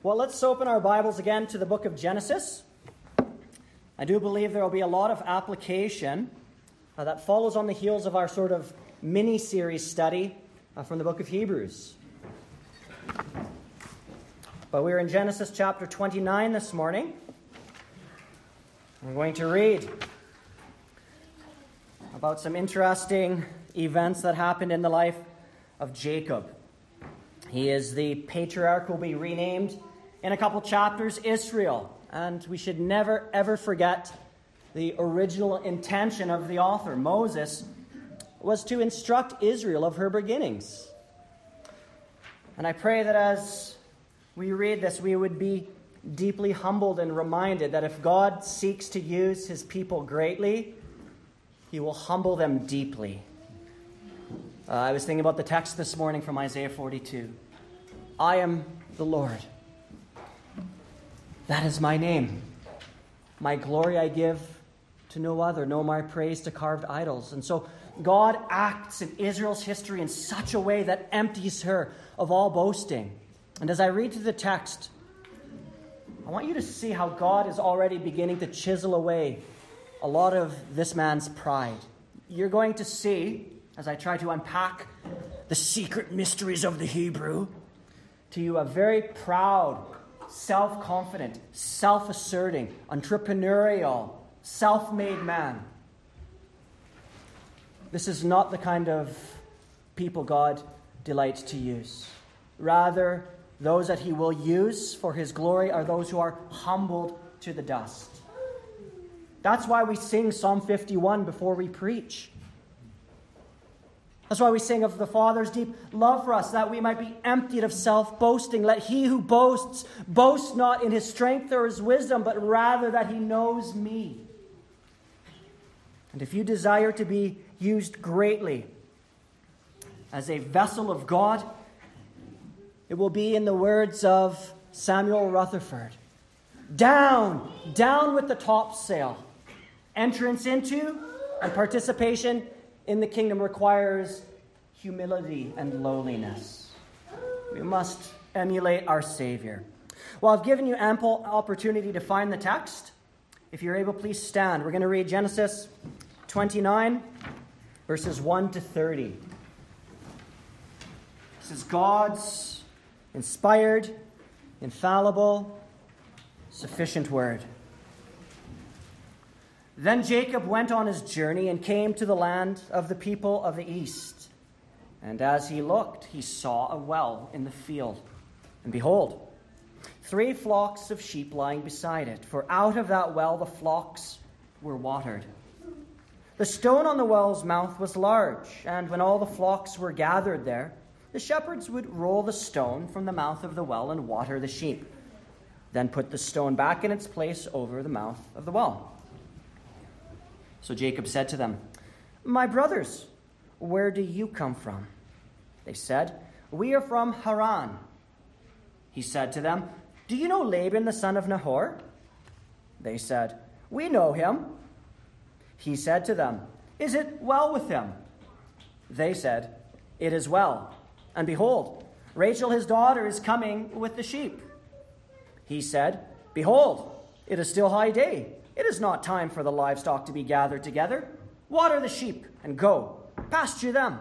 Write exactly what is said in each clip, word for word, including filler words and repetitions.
Well, let's open our Bibles again to the book of Genesis. I do believe there will be a lot of application uh, that follows on the heels of our sort of mini-series study uh, from the book of Hebrews. But we're in Genesis chapter twenty-nine this morning. We're going to read about some interesting events that happened in the life of Jacob. He is the patriarch who will be renamed in a couple chapters Israel. And we should never, ever forget the original intention of the author. Moses was to instruct Israel of her beginnings. And I pray that as we read this, we would be deeply humbled and reminded that if God seeks to use his people greatly, he will humble them deeply. Uh, I was thinking about the text this morning from Isaiah forty-two. I am the Lord. That is my name. My glory I give to no other, no my praise to carved idols. And so God acts in Israel's history in such a way that empties her of all boasting. And as I read through the text, I want you to see how God is already beginning to chisel away a lot of this man's pride. You're going to see, as I try to unpack the secret mysteries of the Hebrew, to you a very proud, self-confident, self-asserting, entrepreneurial, self-made man. This is not the kind of people God delights to use. Rather, those that he will use for his glory are those who are humbled to the dust. That's why we sing Psalm fifty-one before we preach. That's why we sing of the Father's deep love for us, that we might be emptied of self-boasting. Let he who boasts boast not in his strength or his wisdom, but rather that he knows me. And if you desire to be used greatly as a vessel of God, it will be in the words of Samuel Rutherford. Down, down with the topsail. Entrance into and participation in the kingdom requires humility and lowliness. We must emulate our Savior. Well, I've given you ample opportunity to find the text. If you're able, please stand. We're going to read Genesis twenty-nine, verses one to thirty. This is God's inspired, infallible, sufficient word. Then Jacob went on his journey and came to the land of the people of the east. And as he looked, he saw a well in the field. And behold, three flocks of sheep lying beside it, for out of that well the flocks were watered. The stone on the well's mouth was large, and when all the flocks were gathered there, the shepherds would roll the stone from the mouth of the well and water the sheep, then put the stone back in its place over the mouth of the well. So Jacob said to them, My brothers, where do you come from? They said, We are from Haran. He said to them, Do you know Laban the son of Nahor? They said, We know him. He said to them, Is it well with him? They said, It is well. And behold, Rachel his daughter is coming with the sheep. He said, Behold, it is still high day. It is not time for the livestock to be gathered together. Water the sheep and go, pasture them.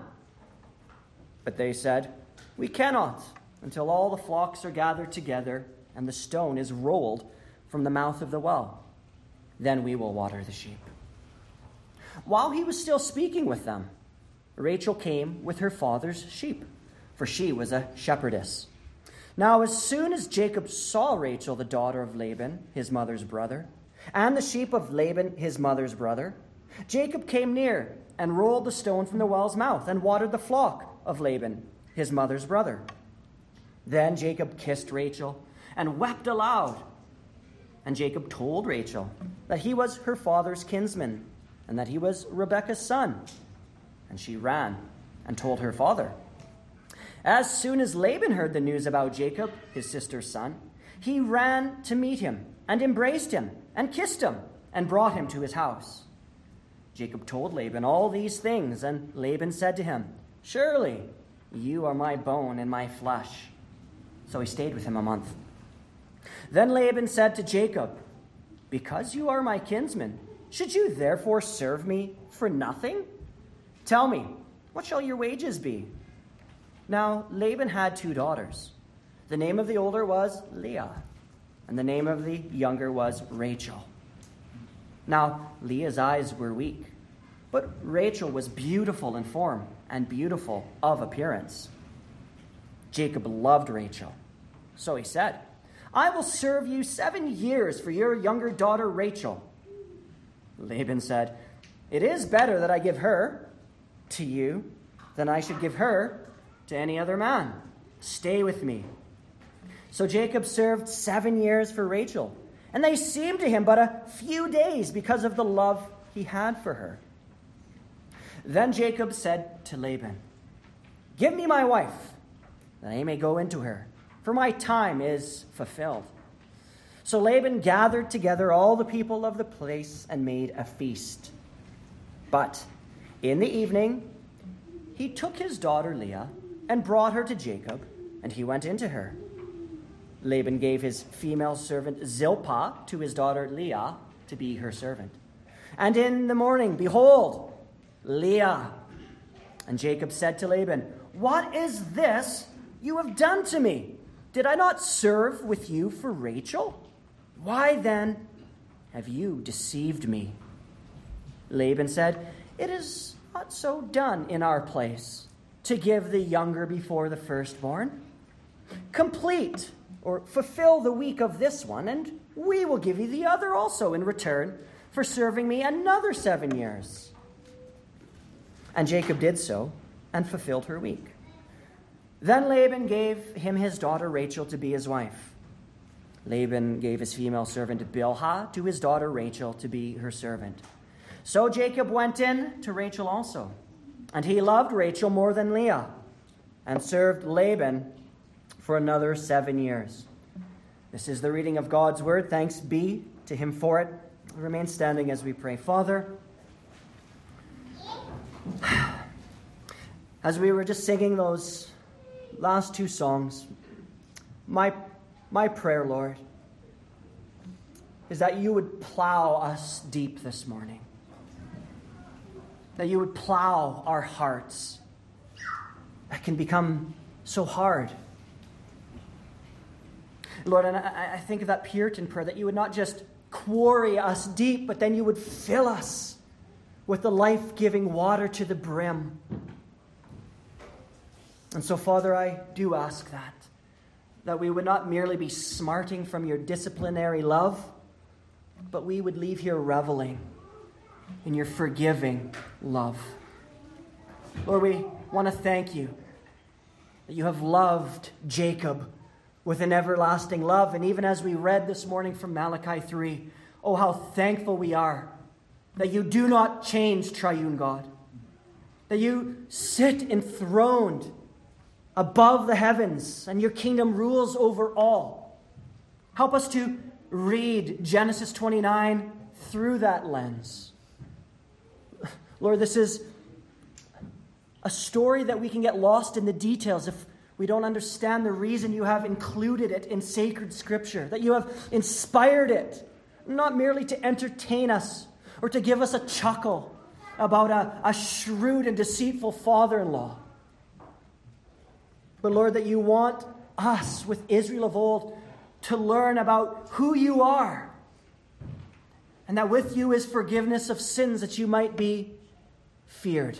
But they said, We cannot until all the flocks are gathered together and the stone is rolled from the mouth of the well. Then we will water the sheep. While he was still speaking with them, Rachel came with her father's sheep, for she was a shepherdess. Now as soon as Jacob saw Rachel, the daughter of Laban, his mother's brother, and the sheep of Laban, his mother's brother, Jacob came near and rolled the stone from the well's mouth and watered the flock of Laban, his mother's brother. Then Jacob kissed Rachel and wept aloud. And Jacob told Rachel that he was her father's kinsman and that he was Rebekah's son. And she ran and told her father. As soon as Laban heard the news about Jacob, his sister's son, he ran to meet him and embraced him and kissed him and brought him to his house. Jacob told Laban all these things, and Laban said to him, Surely you are my bone and my flesh. So he stayed with him a month. Then Laban said to Jacob, "Because you are my kinsman, should you therefore serve me for nothing? Tell me, what shall your wages be?" Now Laban had two daughters. The name of the older was Leah, and the name of the younger was Rachel. Now Leah's eyes were weak, but Rachel was beautiful in form and beautiful of appearance. Jacob loved Rachel, so he said, "I will serve you seven years for your younger daughter Rachel." Laban said, "It is better that I give her to you than I should give her to any other man. Stay with me." So Jacob served seven years for Rachel, and they seemed to him but a few days because of the love he had for her. Then Jacob said to Laban, "Give me my wife, that I may go into her, for my time is fulfilled." So Laban gathered together all the people of the place and made a feast. But in the evening, he took his daughter Leah and brought her to Jacob, and he went into her. Laban gave his female servant Zilpah to his daughter Leah to be her servant. And in the morning, behold, Leah. And Jacob said to Laban, "What is this you have done to me? Did I not serve with you for Rachel? Why then have you deceived me?" Laban said, "It is not so done in our place to give the younger before the firstborn. Complete or fulfill the week of this one, and we will give you the other also in return for serving me another seven years." And Jacob did so and fulfilled her week. Then Laban gave him his daughter Rachel to be his wife. Laban gave his female servant Bilhah to his daughter Rachel to be her servant. So Jacob went in to Rachel also, and he loved Rachel more than Leah, and served Laban for another seven years. This is the reading of God's word. Thanks be to him for it. Remain standing as we pray. Father, as we were just singing those last two songs, my, my prayer, Lord, is that you would plow us deep this morning. That you would plow our hearts that can become so hard. Lord, and I, I think of that Puritan prayer, that you would not just quarry us deep, but then you would fill us with the life-giving water to the brim. And so, Father, I do ask that, that we would not merely be smarting from your disciplinary love, but we would leave here reveling in your forgiving love. Lord, we want to thank you that you have loved Jacob with an everlasting love. And even as we read this morning from Malachi three, oh, how thankful we are that you do not change, triune God, that you sit enthroned above the heavens and your kingdom rules over all. Help us to read Genesis twenty-nine through that lens. Lord, this is a story that we can get lost in the details if we don't understand the reason you have included it in sacred scripture, that you have inspired it, not merely to entertain us or to give us a chuckle about a, a shrewd and deceitful father-in-law. But Lord, that you want us with Israel of old to learn about who you are, and that with you is forgiveness of sins, that you might be feared.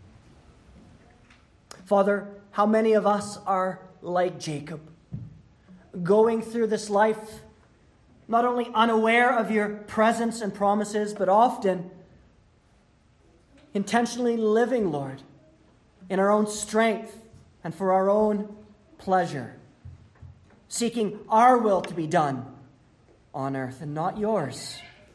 Father, how many of us are like Jacob, going through this life not only unaware of your presence and promises, but often intentionally living, Lord, in our own strength and for our own pleasure, seeking our will to be done on earth and not yours.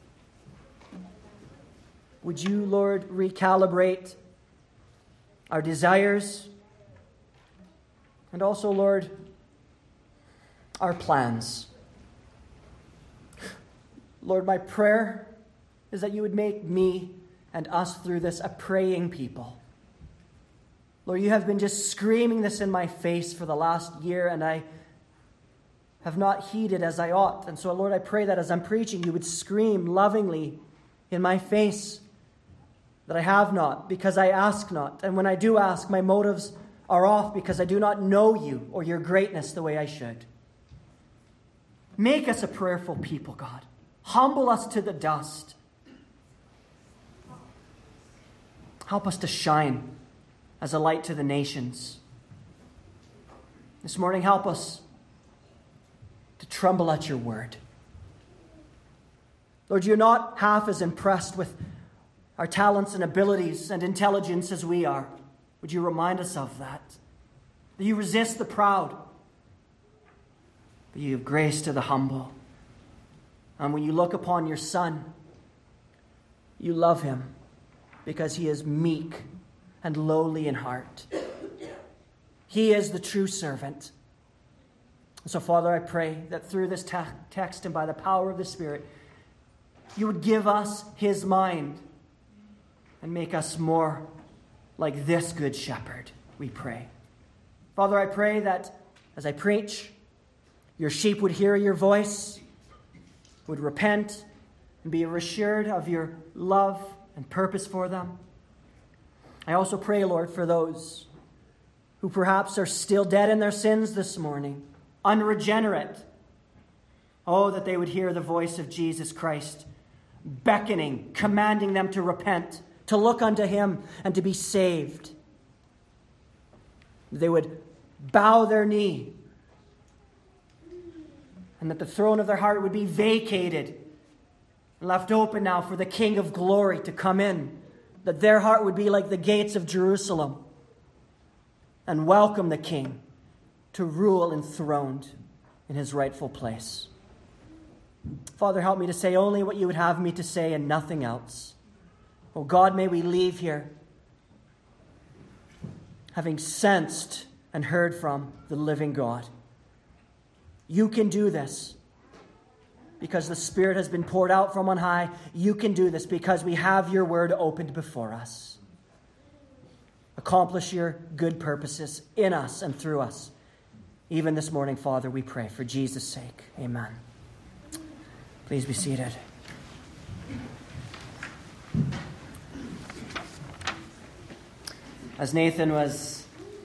Would you, Lord, recalibrate our desires and also, Lord, our plans? Lord, my prayer is that you would make me and us through this a praying people. Lord, you have been just screaming this in my face for the last year, and I have not heeded as I ought. And so, Lord, I pray that as I'm preaching, you would scream lovingly in my face that I have not, because I ask not. And when I do ask, my motives are off because I do not know you or your greatness the way I should. Make us a prayerful people, God. Humble us to the dust. Help us to shine as a light to the nations. This morning, help us to tremble at your word. Lord, you're not half as impressed with our talents and abilities and intelligence as we are. Would you remind us of that? That you resist the proud, but you give grace to the humble. And when you look upon your Son, you love him because he is meek and lowly in heart. He is the true servant. So, Father, I pray that through this te- text and by the power of the Spirit, you would give us his mind and make us more like this good shepherd, we pray. Father, I pray that as I preach, your sheep would hear your voice, would repent, and be reassured of your love and purpose for them. I also pray, Lord, for those who perhaps are still dead in their sins this morning, unregenerate. Oh, that they would hear the voice of Jesus Christ beckoning, commanding them to repent, to look unto him, and to be saved. They would bow their knee, and that the throne of their heart would be vacated and left open now for the King of glory to come in, that their heart would be like the gates of Jerusalem and welcome the King to rule enthroned in his rightful place. Father, help me to say only what you would have me to say and nothing else. Oh God, may we leave here having sensed and heard from the living God. You can do this because the Spirit has been poured out from on high. You can do this because we have your word opened before us. Accomplish your good purposes in us and through us. Even this morning, Father, we pray for Jesus' sake. Amen. Please be seated. As Nathan was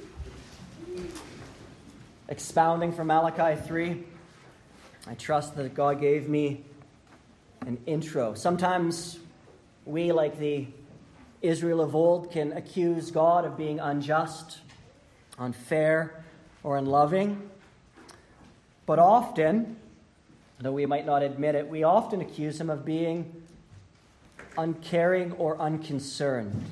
expounding from Malachi three, I trust that God gave me an intro. Sometimes we, like the Israel of old, can accuse God of being unjust, unfair, or unloving. But often, though we might not admit it, we often accuse him of being uncaring or unconcerned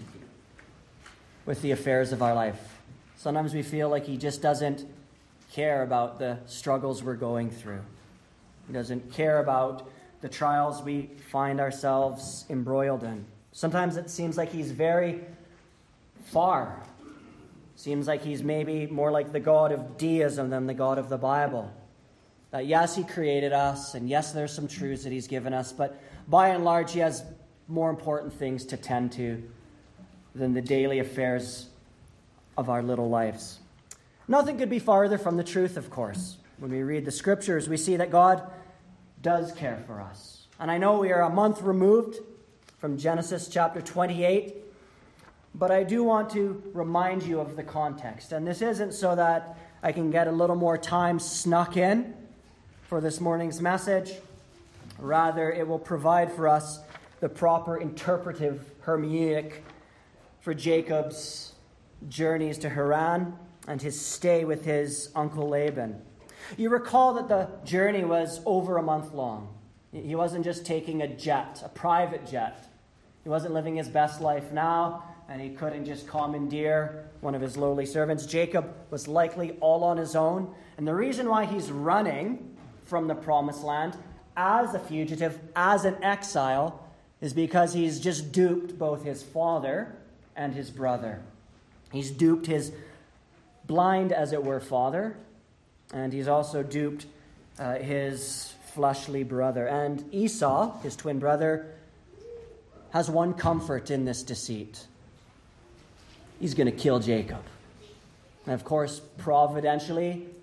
with the affairs of our life. Sometimes we feel like he just doesn't care about the struggles we're going through. He doesn't care about the trials we find ourselves embroiled in. Sometimes it seems like he's very far. Seems like he's maybe more like the God of deism than the God of the Bible. That yes, he created us, and yes, there's some truths that he's given us, but by and large, he has more important things to tend to than the daily affairs of our little lives. Nothing could be farther from the truth, of course. When we read the scriptures, we see that God does care for us. And I know we are a month removed from Genesis chapter twenty-eight, but I do want to remind you of the context. And this isn't so that I can get a little more time snuck in for this morning's message. Rather, it will provide for us the proper interpretive hermeneutic for Jacob's journeys to Haran and his stay with his uncle Laban. You recall that the journey was over a month long. He wasn't just taking a jet, a private jet. He wasn't living his best life now, and he couldn't just commandeer one of his lowly servants. Jacob was likely all on his own. And the reason why he's running from the promised land as a fugitive, as an exile, is because he's just duped both his father and his brother. He's duped his blind, as it were, father, and he's also duped uh, his fleshly brother. And Esau, his twin brother, has one comfort in this deceit. He's going to kill Jacob. And of course, providentially,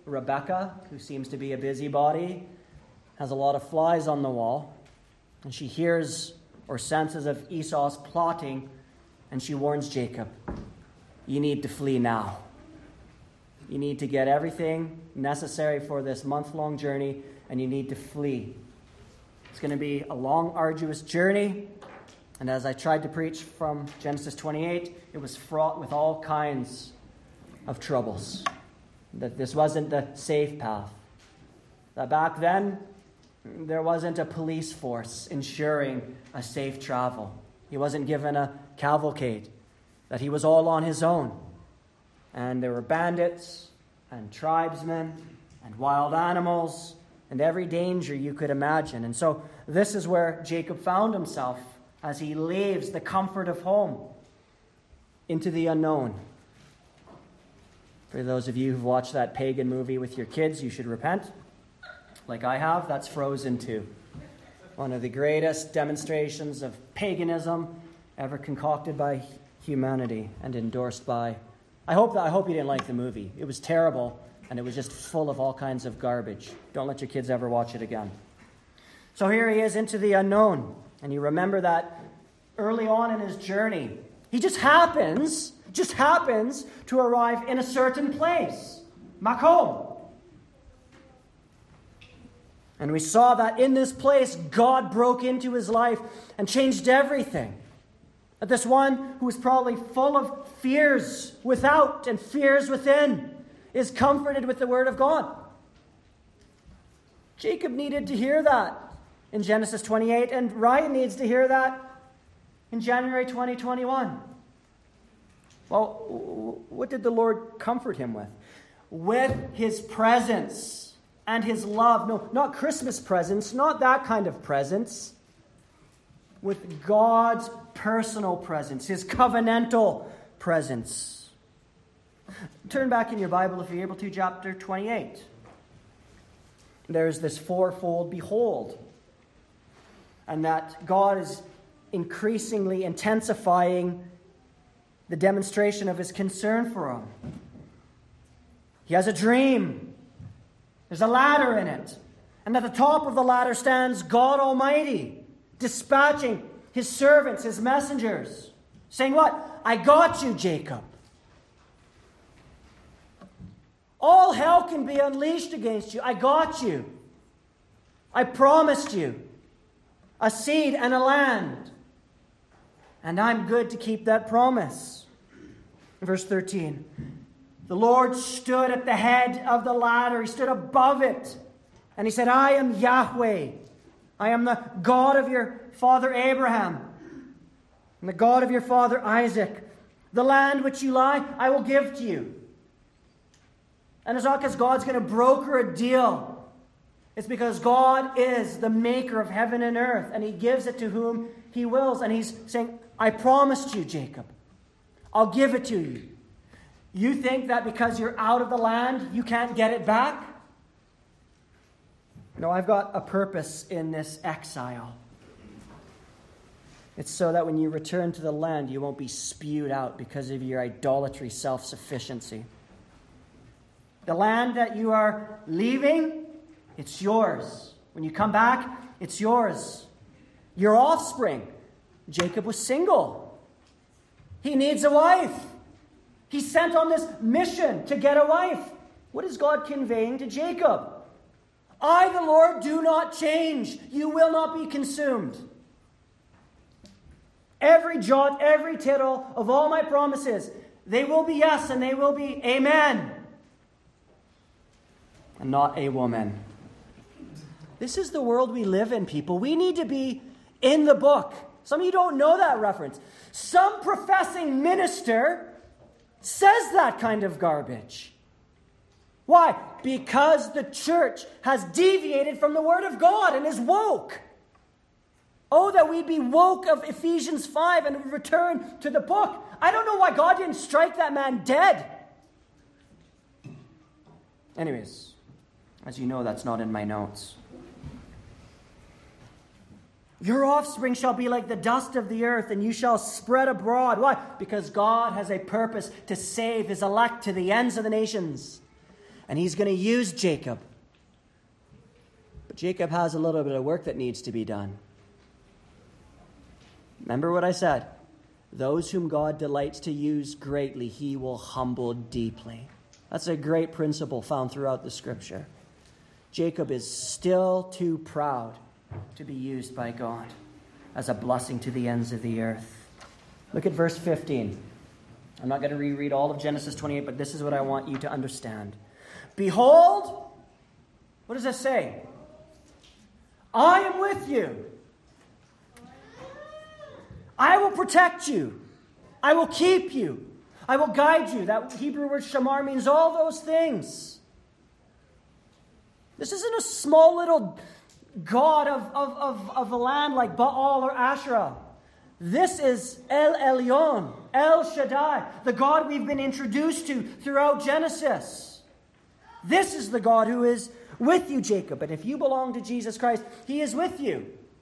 Rebecca, who seems to be a busybody, has a lot of flies on the wall, and she hears or senses of Esau's plotting, and she warns Jacob, you need to flee now. You need to get everything necessary for this month-long journey, and you need to flee. It's going to be a long, arduous journey, and as I tried to preach from Genesis twenty-eight, it was fraught with all kinds of troubles. That this wasn't the safe path. That back then, there wasn't a police force ensuring a safe travel. He wasn't given a cavalcade. That he was all on his own. And there were bandits and tribesmen and wild animals and every danger you could imagine. And so this is where Jacob found himself as he leaves the comfort of home into the unknown. For those of you who've watched that pagan movie with your kids, you should repent. Like I have, that's Frozen two. One of the greatest demonstrations of paganism ever concocted by humanity and endorsed by... I hope that I hope you didn't like the movie. It was terrible, and it was just full of all kinds of garbage. Don't let your kids ever watch it again. So here he is into the unknown. And you remember that early on in his journey, he just happens, just happens to arrive in a certain place, back home. And we saw that in this place, God broke into his life and changed everything. That this one who was probably full of fears without and fears within is comforted with the word of God. Jacob needed to hear that in Genesis twenty-eight, and Ryan needs to hear that in January twenty twenty-one. Well, what did the Lord comfort him with? With his presence and his love. No, not Christmas presents, not that kind of presence. With God's personal presence, his covenantal presence. Turn back in your Bible, if you're able to, chapter twenty-eight. There's this fourfold behold. And that God is increasingly intensifying the demonstration of his concern for him. He has a dream. There's a ladder in it. And at the top of the ladder stands God Almighty, dispatching his servants, his messengers, saying what? I got you, Jacob. All hell can be unleashed against you. I got you. I promised you a seed and a land. And I'm good to keep that promise. Verse thirteen. The Lord stood at the head of the ladder. He stood above it. And he said, I am Yahweh. I am the God of your father Abraham and the God of your father Isaac. The land which you lie, I will give to you. And it's not because God's going to broker a deal. It's because God is the maker of heaven and earth, and he gives it to whom he wills. And he's saying, I promised you, Jacob. I'll give it to you. You think that because you're out of the land, you can't get it back? No, I've got a purpose in this exile. It's so that when you return to the land, you won't be spewed out because of your idolatry, self-sufficiency. The land that you are leaving, it's yours. When you come back, it's yours. Your offspring. Jacob was single. He needs a wife. He's sent on this mission to get a wife. What is God conveying to Jacob? I, the Lord, do not change. You will not be consumed. Every jot, every tittle of all my promises, they will be yes and they will be amen. And not a woman. This is the world we live in, people. We need to be in the book. Some of you don't know that reference. Some professing minister says that kind of garbage. Why? Because the church has deviated from the Word of God and is woke. Oh, that we'd be woke of Ephesians five and return to the book. I don't know why God didn't strike that man dead. Anyways, as you know, that's not in my notes. Your offspring shall be like the dust of the earth, and you shall spread abroad. Why? Because God has a purpose to save his elect to the ends of the nations. And he's going to use Jacob. But Jacob has a little bit of work that needs to be done. Remember what I said? Those whom God delights to use greatly, he will humble deeply. That's a great principle found throughout the Scripture. Jacob is still too proud to be used by God as a blessing to the ends of the earth. Look at verse fifteen. I'm not going to reread all of Genesis twenty-eight, but this is what I want you to understand. Behold, what does it say? I am with you. I will protect you. I will keep you. I will guide you. That Hebrew word shamar means all those things. This isn't a small little god of, of, of, of a land like Baal or Asherah. This is El Elyon, El Shaddai, the God we've been introduced to throughout Genesis. This is the God who is with you, Jacob. And if you belong to Jesus Christ, he is with you.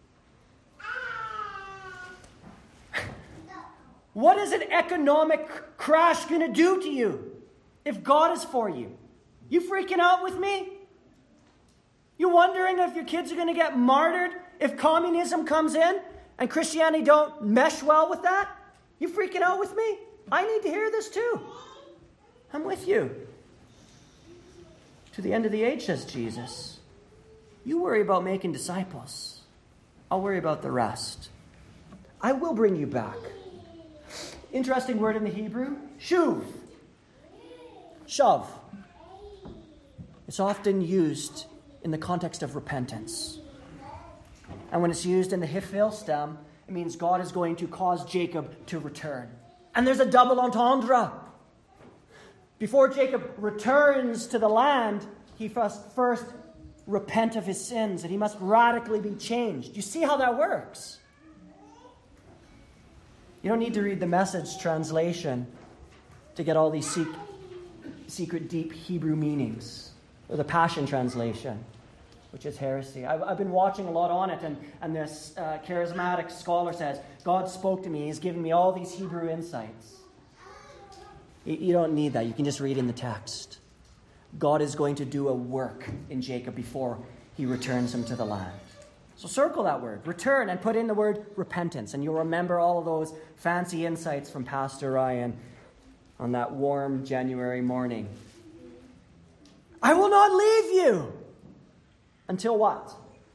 What is an economic crash going to do to you if God is for you? You freaking out with me? You wondering if your kids are going to get martyred if communism comes in and Christianity don't mesh well with that? You freaking out with me? I need to hear this too. I'm with you. To the end of the age, says Jesus. You worry about making disciples. I'll worry about the rest. I will bring you back. Interesting word in the Hebrew, shuv. Shav. It's often used in the context of repentance. And when it's used in the hifil stem, it means God is going to cause Jacob to return. And there's a double entendre. Before Jacob returns to the land, he must first repent of his sins, and he must radically be changed. You see how that works? You don't need to read the Message translation to get all these secret, secret deep Hebrew meanings, or the Passion translation, which is heresy. I've, I've been watching a lot on it, and, and this uh, charismatic scholar says, God spoke to me. He's given me all these Hebrew insights. You, you don't need that. You can just read in the text. God is going to do a work in Jacob before he returns him to the land. So circle that word, return, and put in the word repentance, and you'll remember all of those fancy insights from Pastor Ryan on that warm January morning. I will not leave you. Until what?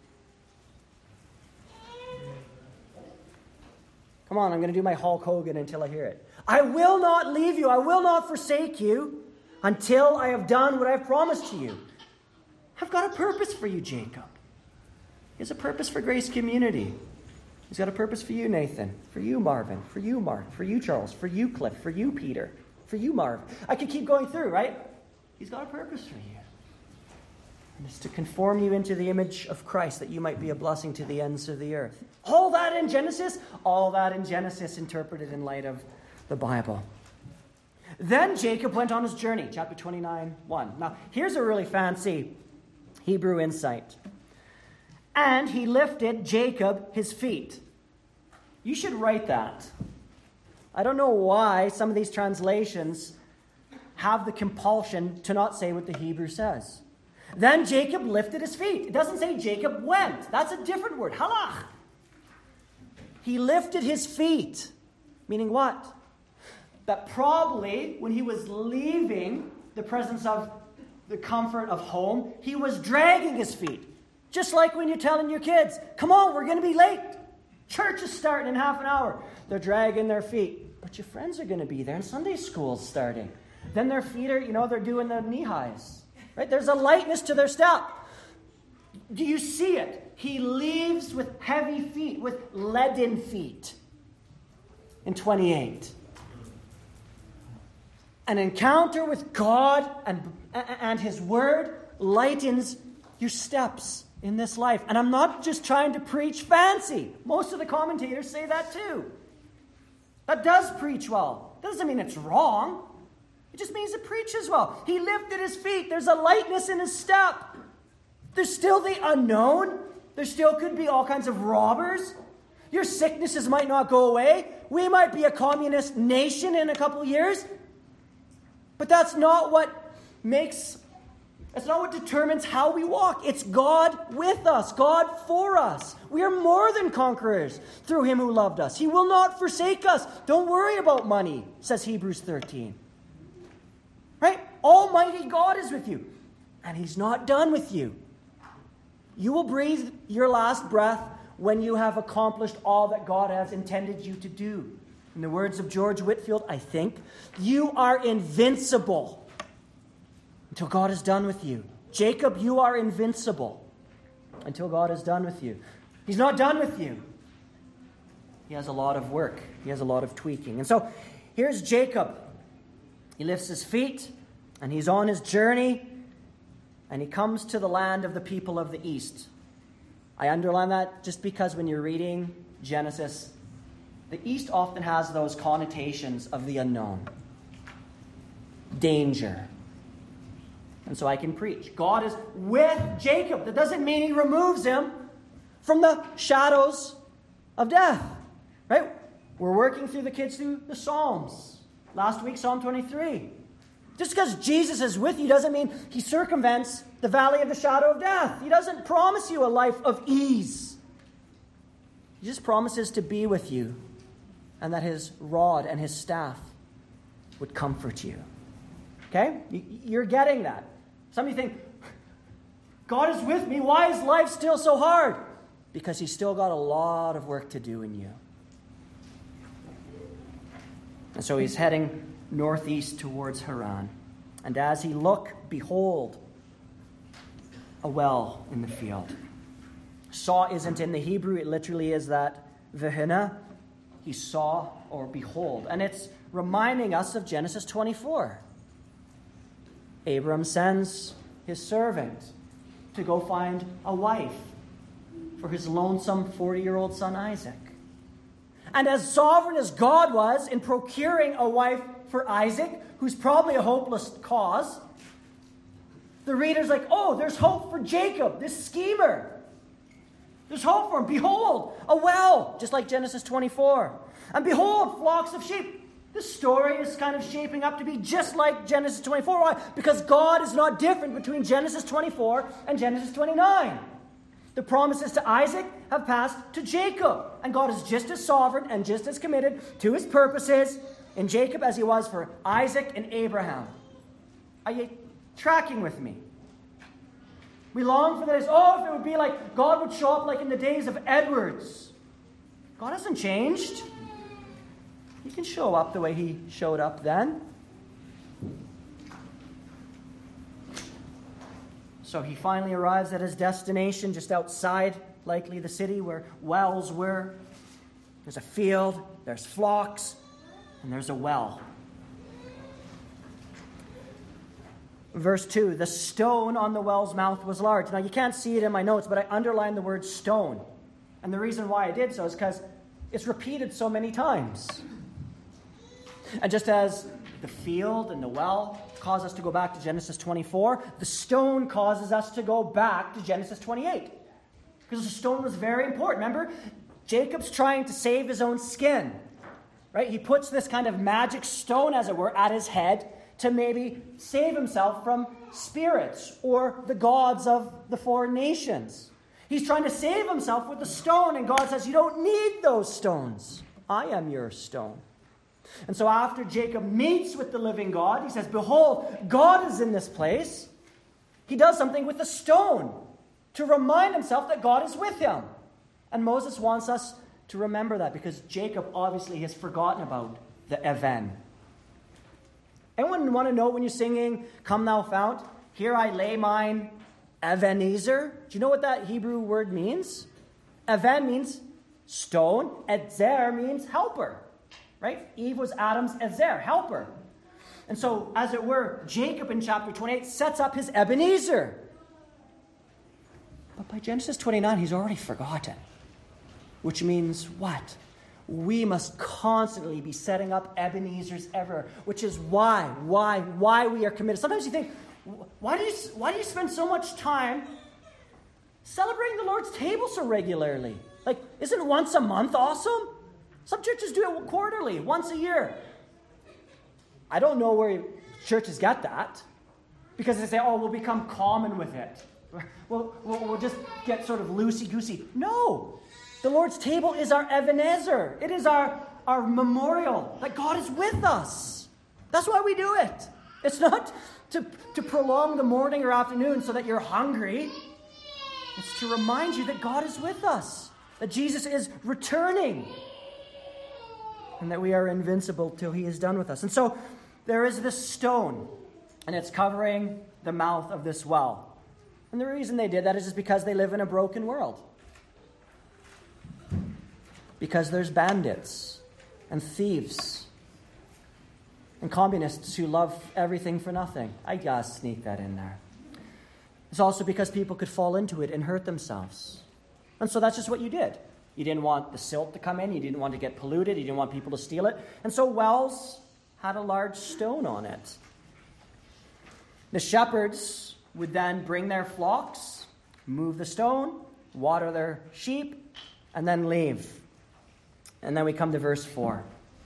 Come on, I'm going to do my Hulk Hogan until I hear it. I will not leave you. I will not forsake you until I have done what I've promised to you. I've got a purpose for you, Jacob. He has a purpose for Grace Community. He's got a purpose for you, Nathan, for you, Marvin, for you, Mark, for you, Charles, for you, Cliff, for you, Peter, for you, Marv. I could keep going through, right? He's got a purpose for you. And it's to conform you into the image of Christ, that you might be a blessing to the ends of the earth. All that in Genesis, all that in Genesis interpreted in light of the Bible. Then Jacob went on his journey, chapter twenty-nine, one. Now, here's a really fancy Hebrew insight. And he lifted Jacob his feet. You should write that. I don't know why some of these translations have the compulsion to not say what the Hebrew says. Then Jacob lifted his feet. It doesn't say Jacob went. That's a different word. Halach. He lifted his feet. Meaning what? That probably when he was leaving the presence of the comfort of home, he was dragging his feet. Just like when you're telling your kids, come on, we're going to be late. Church is starting in half an hour. They're dragging their feet. But your friends are going to be there and Sunday school's starting. Then their feet are, you know, they're doing the knee highs. Right? There's a lightness to their step. Do you see it? He leaves with heavy feet, with leaden feet. In twenty-eight. An encounter with God and, and His Word lightens your steps in this life. And I'm not just trying to preach fancy. Most of the commentators say that too. That does preach well. Doesn't mean it's wrong. It just means it preaches well. He lifted his feet. There's a lightness in his step. There's still the unknown. There still could be all kinds of robbers. Your sicknesses might not go away. We might be a communist nation in a couple of years. But that's not what makes That's not what determines how we walk. It's God with us, God for us. We are more than conquerors through him who loved us. He will not forsake us. Don't worry about money, says Hebrews thirteen. Right? Almighty God is with you, and he's not done with you. You will breathe your last breath when you have accomplished all that God has intended you to do. In the words of George Whitefield, I think, you are invincible until God is done with you. Jacob, you are invincible until God is done with you. He's not done with you. He has a lot of work. He has a lot of tweaking. And so here's Jacob. He lifts his feet and he's on his journey and he comes to the land of the people of the east. I underline that just because when you're reading Genesis, the east often has those connotations of the unknown. Danger. And so I can preach. God is with Jacob. That doesn't mean he removes him from the shadows of death. Right? We're working through the kids through the Psalms. Last week, Psalm twenty-three. Just because Jesus is with you doesn't mean he circumvents the valley of the shadow of death. He doesn't promise you a life of ease. He just promises to be with you and that his rod and his staff would comfort you. Okay? You're getting that. Some of you think, God is with me. Why is life still so hard? Because he's still got a lot of work to do in you. And so he's heading northeast towards Haran. And as he looked, behold, a well in the field. Saw isn't in the Hebrew. It literally is that vehina. He saw or behold. And it's reminding us of Genesis twenty-four. Abram sends his servant to go find a wife for his lonesome forty-year-old son Isaac. And as sovereign as God was in procuring a wife for Isaac, who's probably a hopeless cause, the reader's like, oh, there's hope for Jacob, this schemer. There's hope for him. Behold, a well, just like Genesis twenty-four. And behold, flocks of sheep. This story is kind of shaping up to be just like Genesis twenty-four. Why? Because God is not different between Genesis twenty-four and Genesis twenty-nine. The promises to Isaac have passed to Jacob. And God is just as sovereign and just as committed to his purposes in Jacob as he was for Isaac and Abraham. Are you tracking with me? We long for this. Oh, if it would be like God would show up like in the days of Edwards. God hasn't changed. He can show up the way he showed up then. So he finally arrives at his destination just outside, likely the city where wells were. There's a field, there's flocks, and there's a well. Verse two, the stone on the well's mouth was large. Now you can't see it in my notes, but I underlined the word stone. And the reason why I did so is because it's repeated so many times. And just as the field and the well cause us to go back to Genesis twenty-four, the stone causes us to go back to Genesis twenty-eight. Because the stone was very important. Remember, Jacob's trying to save his own skin. Right? He puts this kind of magic stone, as it were, at his head to maybe save himself from spirits or the gods of the foreign nations. He's trying to save himself with the stone, and God says, you don't need those stones. I am your stone. And so after Jacob meets with the living God, he says, behold, God is in this place. He does something with the stone to remind himself that God is with him. And Moses wants us to remember that because Jacob obviously has forgotten about the Even. Anyone want to know when you're singing, Come Thou Fount, Here I Lay Mine Ebenezer? Do you know what that Hebrew word means? Even means stone. Ezer means helper. Right? Eve was Adam's Ezer, helper. And so, as it were, Jacob in chapter twenty-eight sets up his Ebenezer. But by Genesis twenty-nine, he's already forgotten. Which means what? We must constantly be setting up Ebenezers ever, which is why, why, why we are committed. Sometimes you think, why do you, why do you spend so much time celebrating the Lord's table so regularly? Like, isn't once a month awesome? Some churches do it quarterly, once a year. I don't know where churches get that. because they say, oh, we'll become common with it. We'll, we'll, we'll just get sort of loosey-goosey. No. The Lord's table is our Ebenezer. It is our, our memorial that God is with us. That's why we do it. It's not to, to prolong the morning or afternoon so that you're hungry. It's to remind you that God is with us, that Jesus is returning, and that we are invincible till he is done with us. And so there is this stone, and it's covering the mouth of this well. And the reason they did that is just because they live in a broken world. Because there's bandits and thieves and communists who love everything for nothing. I gotta sneak that in there. It's also because people could fall into it and hurt themselves. And so that's just what you did. You didn't want the silt to come in. You didn't want to get polluted. You didn't want people to steal it. And so wells had a large stone on it. The shepherds would then bring their flocks, move the stone, water their sheep, and then leave. And then we come to verse four.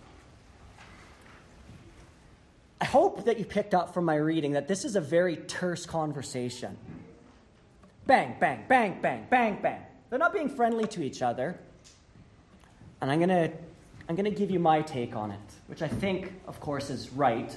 I hope that you picked up from my reading that this is a very terse conversation. Bang, bang, bang, bang, bang, bang. They're not being friendly to each other. And I'm going to I'm going to give you my take on it, which I think, of course, is right.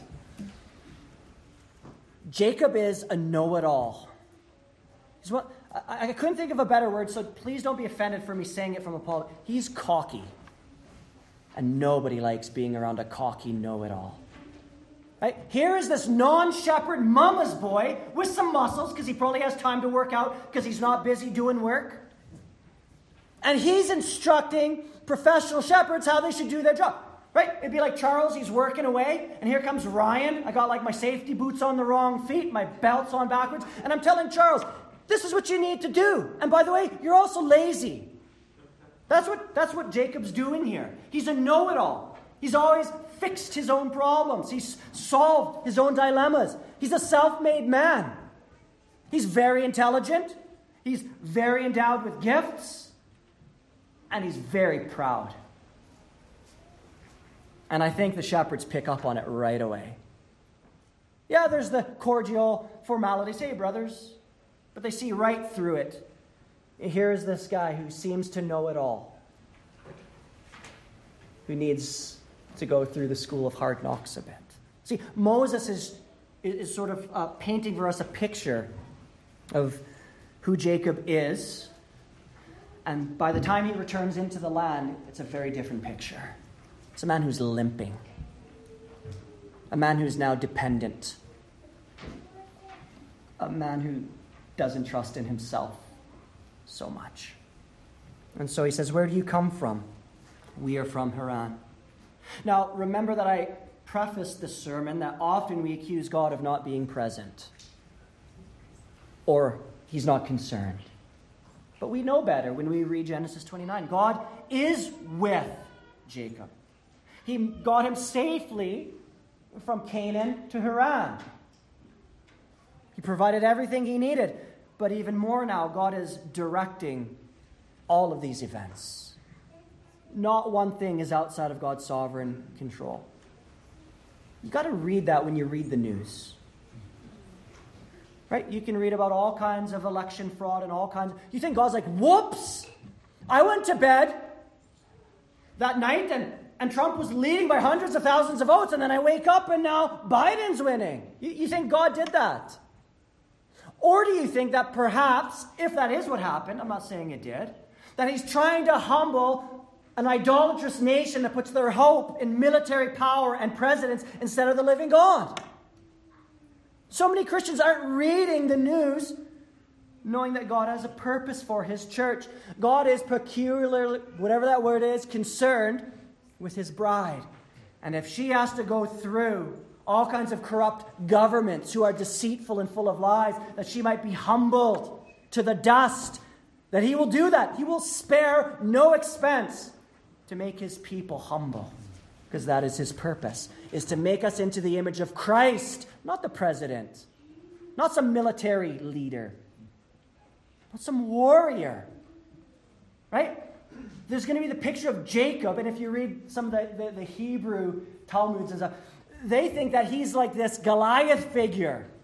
Jacob is a know-it-all. He's what, I, I couldn't think of a better word, so please don't be offended for me saying it from a Paul. He's cocky. And nobody likes being around a cocky know-it-all. Right? Here is this non-shepherd mama's boy with some muscles because he probably has time to work out because he's not busy doing work. And he's instructing professional shepherds how they should do their job. Right? It'd be like Charles, he's working away, and here comes Ryan. I got like my safety boots on the wrong feet, my belt's on backwards, and I'm telling Charles, this is what you need to do. And by the way, you're also lazy. That's what, that's what Jacob's doing here. He's a know-it-all. He's always fixed his own problems. He's solved his own dilemmas. He's a self-made man. He's very intelligent. He's very endowed with gifts. And he's very proud. And I think the shepherds pick up on it right away. Yeah, there's the cordial formalities. Hey, brothers. But they see right through it. Here's this guy who seems to know it all. Who needs to go through the school of hard knocks a bit. See, Moses is, is sort of uh, painting for us a picture of who Jacob is. And by the time he returns into the land, it's a very different picture. It's a man who's limping. A man who's now dependent. A man who doesn't trust in himself so much. And so he says, where do you come from? We are from Haran. Now, remember that I prefaced this sermon that often we accuse God of not being present. Or he's not concerned. But we know better when we read Genesis twenty-nine. God is with Jacob. He got him safely from Canaan to Haran. He provided everything he needed. But even more now, God is directing all of these events. Not one thing is outside of God's sovereign control. You've got to read that when you read the news. Right? You can read about all kinds of election fraud and all kinds. You think God's like, whoops! I went to bed that night and, and Trump was leading by hundreds of thousands of votes, and then I wake up and now Biden's winning. You, you think God did that? Or do you think that perhaps, if that is what happened, I'm not saying it did, that he's trying to humble an idolatrous nation that puts their hope in military power and presidents instead of the living God? So many Christians aren't reading the news knowing that God has a purpose for his church. God is peculiarly, whatever that word is, concerned with his bride. And if she has to go through all kinds of corrupt governments who are deceitful and full of lies, that she might be humbled to the dust, that he will do that. He will spare no expense to make his people humble. Because that is his purpose, is to make us into the image of Christ, not the president, not some military leader, not some warrior. Right? There's going to be the picture of Jacob, and if you read some of the, the, the Hebrew Talmuds and stuff, they think that he's like this Goliath figure.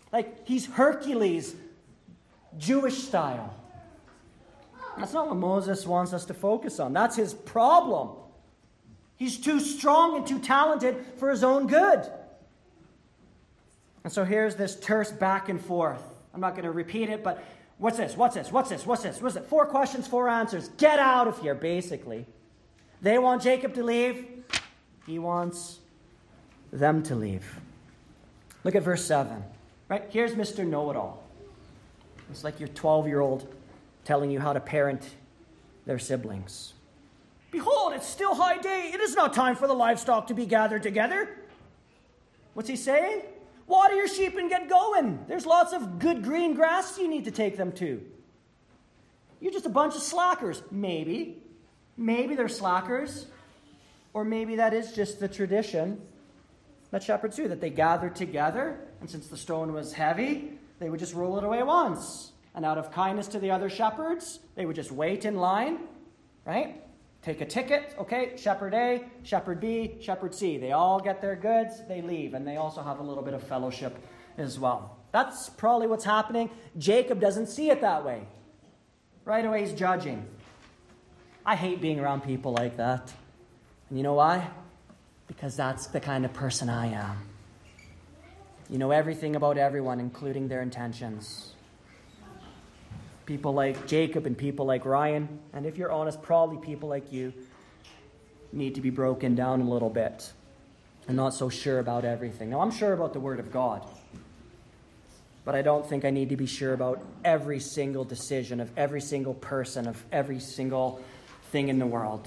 Like he's Hercules, Jewish style. That's not what Moses wants us to focus on. That's his problem. He's too strong and too talented for his own good. And so here's this terse back and forth. I'm not going to repeat it, but what's this? What's this? What's this? What's this? What's it? Four questions, four answers. Get out of here, basically. They want Jacob to leave. He wants them to leave. Look at verse seven. Right? Here's Mister Know-it-all. It's like your twelve-year-old telling you how to parent their siblings. Behold, it's still high day. It is not time for the livestock to be gathered together. What's he saying? Water your sheep and get going. There's lots of good green grass you need to take them to. You're just a bunch of slackers. Maybe. Maybe they're slackers. Or maybe that is just the tradition that shepherds do, that they gathered together, and since the stone was heavy, they would just roll it away once. And out of kindness to the other shepherds, they would just wait in line, right? Take a ticket, okay, shepherd A, shepherd B, shepherd C. They all get their goods, they leave, and they also have a little bit of fellowship as well. That's probably what's happening. Jacob doesn't see it that way. Right away, he's judging. I hate being around people like that. And you know why? Because that's the kind of person I am. You know everything about everyone, including their intentions. People like Jacob and people like Ryan, and if you're honest, probably people like you, need to be broken down a little bit and not so sure about everything. Now, I'm sure about the Word of God, but I don't think I need to be sure about every single decision of every single person, of every single thing in the world.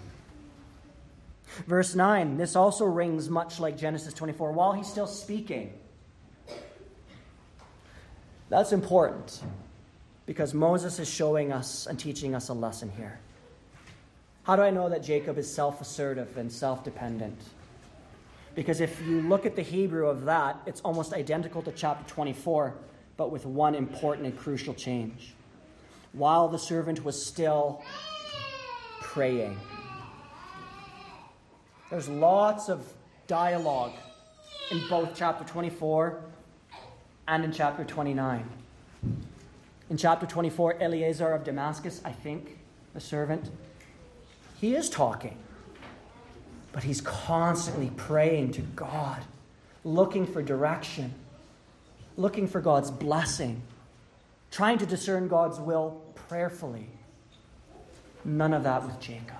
Verse nine, this also rings much like Genesis twenty-four, while he's still speaking. That's important, because Moses is showing us and teaching us a lesson here. How do I know that Jacob is self-assertive and self-dependent? Because if you look at the Hebrew of that, it's almost identical to chapter twenty-four, but with one important and crucial change. While the servant was still praying. There's lots of dialogue in both chapter twenty-four and in chapter twenty-nine. In chapter twenty-four, Eleazar of Damascus, I think, the servant, he is talking. But he's constantly praying to God, looking for direction, looking for God's blessing, trying to discern God's will prayerfully. None of that with Jacob.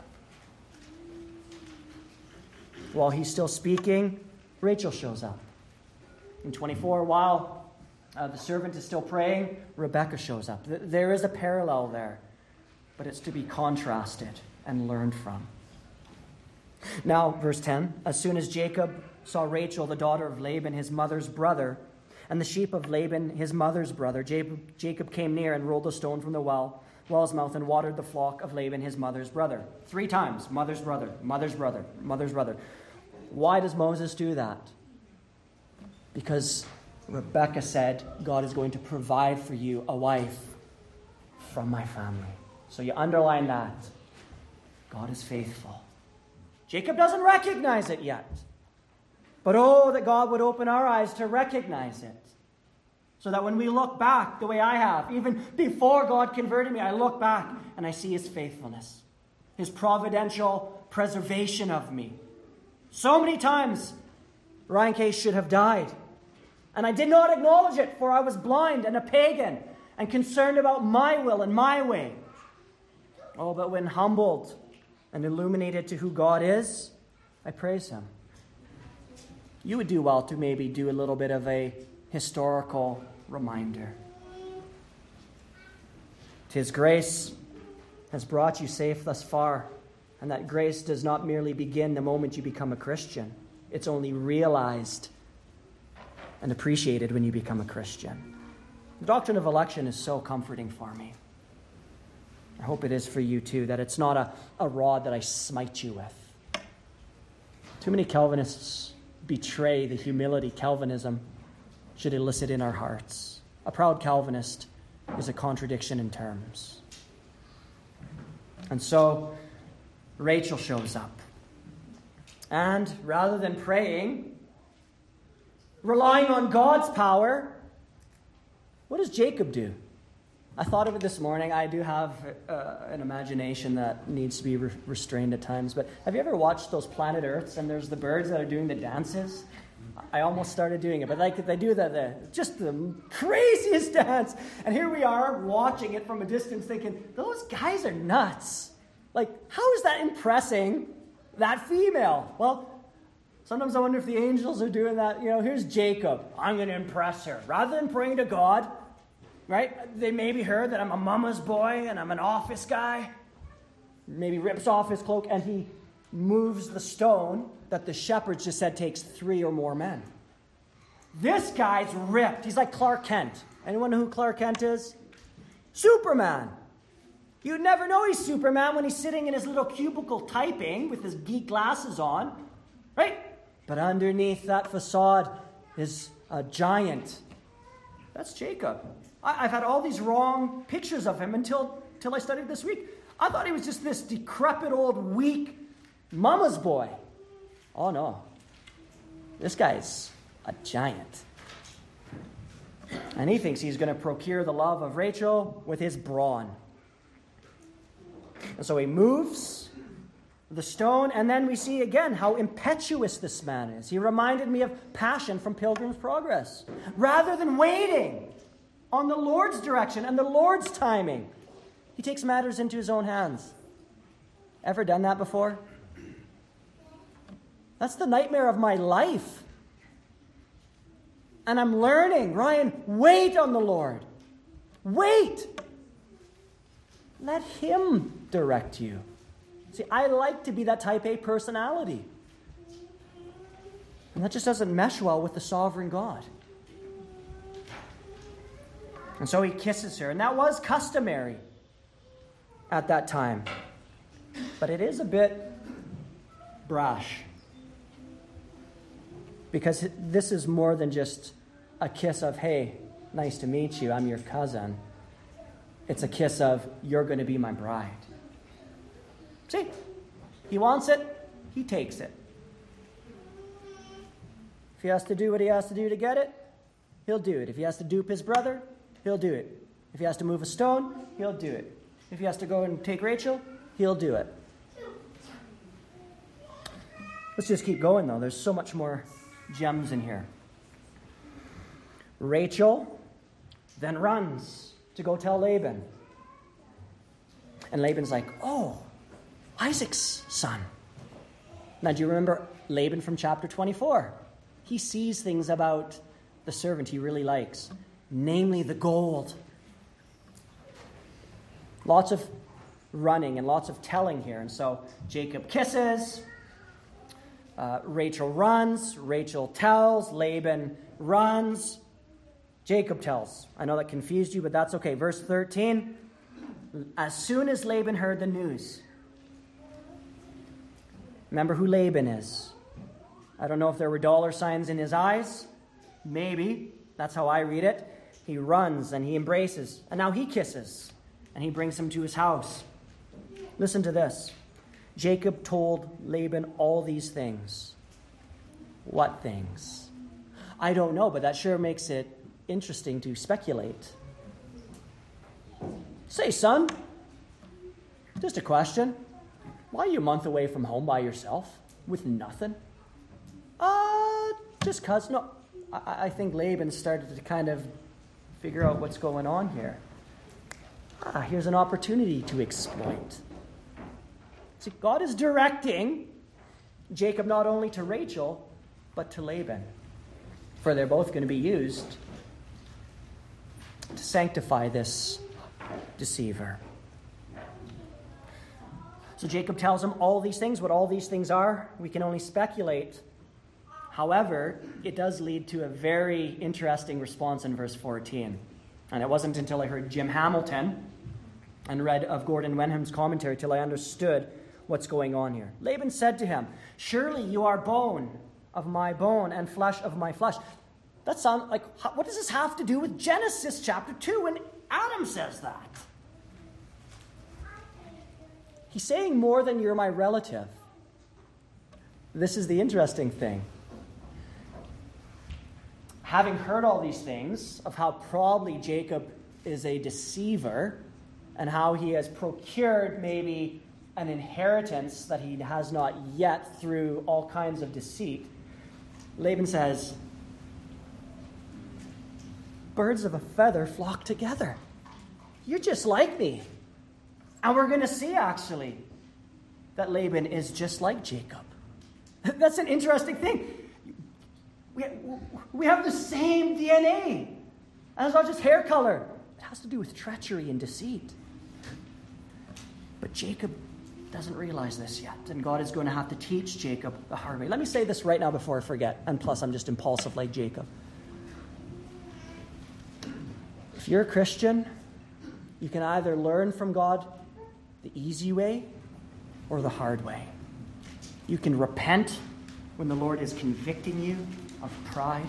While he's still speaking, Rachel shows up. In twenty-four, while uh, the servant is still praying, Rebekah shows up. There is a parallel there, but it's to be contrasted and learned from. Now, verse ten, as soon as Jacob saw Rachel, the daughter of Laban, his mother's brother, and the sheep of Laban, his mother's brother, Jacob came near and rolled a stone from the well, well's mouth, and watered the flock of Laban, his mother's brother. Three times, mother's brother, mother's brother, mother's brother. Why does Moses do that? Because Rebekah said, God is going to provide for you a wife from my family. So you underline that. God is faithful. Jacob doesn't recognize it yet. But oh, that God would open our eyes to recognize it. So that when we look back the way I have, even before God converted me, I look back and I see his faithfulness, his providential preservation of me. So many times, Ryan Case should have died. And I did not acknowledge it, for I was blind and a pagan and concerned about my will and my way. Oh, but when humbled and illuminated to who God is, I praise him. You would do well to maybe do a little bit of a historical reminder. His grace has brought you safe thus far, and that grace does not merely begin the moment you become a Christian. It's only realized and appreciated when you become a Christian. The doctrine of election is so comforting for me. I hope it is for you too, that it's not a, a rod that I smite you with. Too many Calvinists betray the humility Calvinism should elicit in our hearts. A proud Calvinist is a contradiction in terms. And so Rachel shows up. And rather than praying, relying on God's power, What does Jacob do? I thought of it this morning. I do have uh, an imagination that needs to be re- restrained at times. But have you ever watched those Planet Earths and there's the birds that are doing the dances? I almost started doing it, but like they do the, the just the craziest dance. And here we are watching it from a distance thinking, those guys are nuts. Like, how is that impressing that female? Well, sometimes I wonder if the angels are doing that. You know, here's Jacob. I'm going to impress her. Rather than praying to God, right? They maybe heard that I'm a mama's boy and I'm an office guy. Maybe rips off his cloak and he moves the stone that the shepherds just said takes three or more men. This guy's ripped. He's like Clark Kent. Anyone know who Clark Kent is? Superman. You'd never know he's Superman when he's sitting in his little cubicle typing with his geek glasses on, right? But underneath that facade is a giant. That's Jacob. I, I've had all these wrong pictures of him until, until I studied this week. I thought he was just this decrepit old weak mama's boy. Oh no. This guy's a giant. And he thinks he's going to procure the love of Rachel with his brawn. And so he moves the stone, and then we see again how impetuous this man is. He reminded me of Passion from Pilgrim's Progress. Rather than waiting on the Lord's direction and the Lord's timing, he takes matters into his own hands. Ever done that before? That's the nightmare of my life. And I'm learning, Ryan, wait on the Lord. Wait. Let him direct you. See, I like to be that type A personality. And that just doesn't mesh well with the sovereign God. And so he kisses her. And that was customary at that time. But it is a bit brash. Because this is more than just a kiss of, hey, nice to meet you, I'm your cousin. It's a kiss of, you're going to be my bride. See, he wants it, he takes it. If he has to do what he has to do to get it, he'll do it. If he has to dupe his brother, he'll do it. If he has to move a stone, he'll do it. If he has to go and take Rachel, he'll do it. Let's just keep going, though. There's so much more gems in here. Rachel then runs to go tell Laban. And Laban's like, oh, Isaac's son. Now, do you remember Laban from chapter twenty-four? He sees things about the servant he really likes, namely the gold. Lots of running and lots of telling here. And so Jacob kisses, uh, Rachel runs, Rachel tells, Laban runs, Jacob tells. I know that confused you, but that's okay. Verse thirteen, as soon as Laban heard the news. Remember who Laban is. I don't know if there were dollar signs in his eyes. Maybe. That's how I read it. He runs and he embraces. And now he kisses. And he brings him to his house. Listen to this. Jacob told Laban all these things. What things? I don't know, but that sure makes it interesting to speculate. Say, son, just a question. Why are you a month away from home by yourself with nothing? Uh, just cuz. No, I, I think Laban started to kind of figure out what's going on here. Ah, here's an opportunity to exploit. See, God is directing Jacob not only to Rachel, but to Laban. For they're both going to be used to sanctify this deceiver. So Jacob tells him all these things. What all these things are, we can only speculate. However, it does lead to a very interesting response in verse fourteen. And it wasn't until I heard Jim Hamilton and read of Gordon Wenham's commentary till I understood what's going on here. Laban said to him, surely you are bone of my bone and flesh of my flesh. That sounds like, what does this have to do with Genesis chapter two when Adam says that? He's saying more than you're my relative. This is the interesting thing. having heard all these things of how probably Jacob is a deceiver and how he has procured maybe an inheritance that he has not yet through all kinds of deceit, Laban says, birds of a feather flock together. You're just like me. And we're going to see, actually, that Laban is just like Jacob. That's an interesting thing. We, we have the same D N A. And it's not just hair color. It has to do with treachery and deceit. But Jacob doesn't realize this yet. And God is going to have to teach Jacob the hard way. Let me say this right now before I forget. And plus, I'm just impulsive like Jacob. If you're a Christian, you can either learn from God the easy way or the hard way. You can repent when the Lord is convicting you of pride.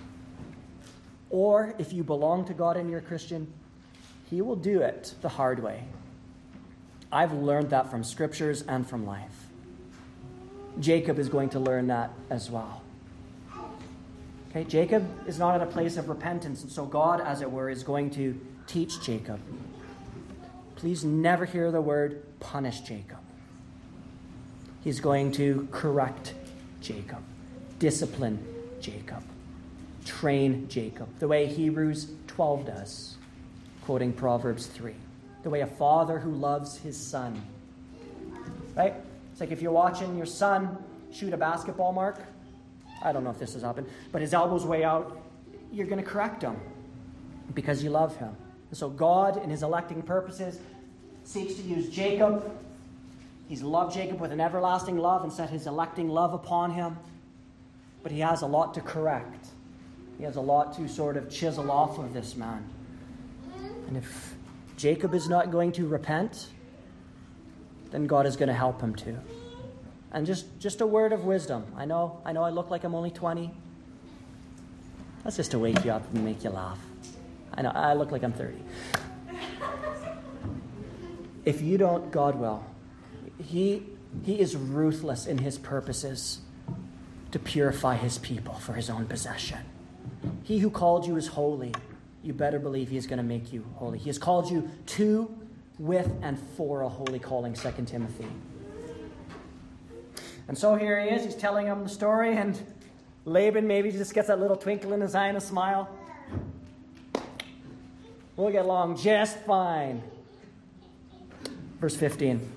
Or if you belong to God and you're a Christian, He will do it the hard way. I've learned that from scriptures and from life. Jacob is going to learn that as well. Okay, Jacob is not at a place of repentance, and so God, as it were, is going to teach Jacob. Please never hear the word punish Jacob. He's going to correct Jacob, discipline Jacob, train Jacob, the way Hebrews twelve does, quoting Proverbs three, the way a father who loves his son. Right? It's like if you're watching your son shoot a basketball mark, I don't know if this has happened, but his elbow's way out, you're going to correct him because you love him. And so God, in his electing purposes, seeks to use Jacob. He's loved Jacob with an everlasting love and set his electing love upon him. But he has a lot to correct. He has a lot to sort of chisel off of this man. And if Jacob is not going to repent, then God is going to help him to. And just, just a word of wisdom. I know, I know I look like I'm only twenty. That's just to wake you up and make you laugh. I know, I look like I'm thirty. If you don't, God will. He, he is ruthless in his purposes to purify his people for his own possession. He who called you is holy. You better believe he is going to make you holy. He has called you to, with, and for a holy calling, Second Timothy. And so here he is. He's telling him the story, and Laban maybe just gets that little twinkle in his eye and a smile. We'll get along just fine. Verse fifteen.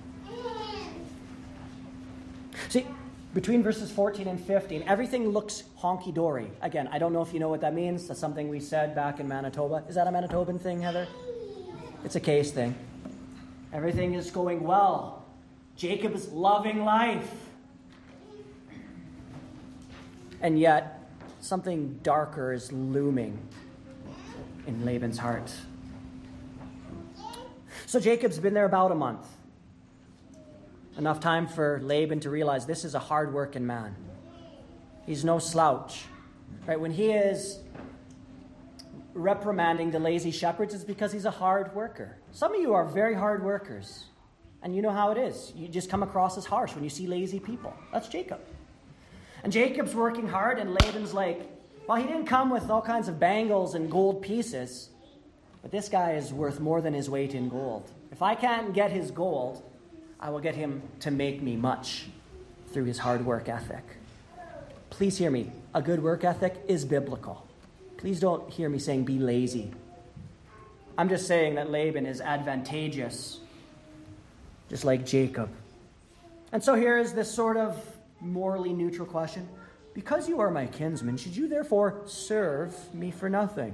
See, between verses fourteen and fifteen, everything looks honky-dory. Again, I don't know if you know what that means. That's something we said back in Manitoba. Is that a Manitoban thing, Heather? It's a case thing. Everything is going well. Jacob is loving life. And yet, something darker is looming in Laban's heart. So Jacob's been there about a month. Enough time for Laban to realize this is a hard-working man. He's no slouch. Right? When he is reprimanding the lazy shepherds, it's because he's a hard worker. Some of you are very hard workers, and you know how it is. You just come across as harsh when you see lazy people. That's Jacob. And Jacob's working hard, and Laban's like, well, he didn't come with all kinds of bangles and gold pieces, but this guy is worth more than his weight in gold. If I can't get his gold, I will get him to make me much through his hard work ethic. Please hear me. A good work ethic is biblical. Please don't hear me saying be lazy. I'm just saying that Laban is advantageous, just like Jacob. And so here is this sort of morally neutral question. Because you are my kinsman, should you therefore serve me for nothing?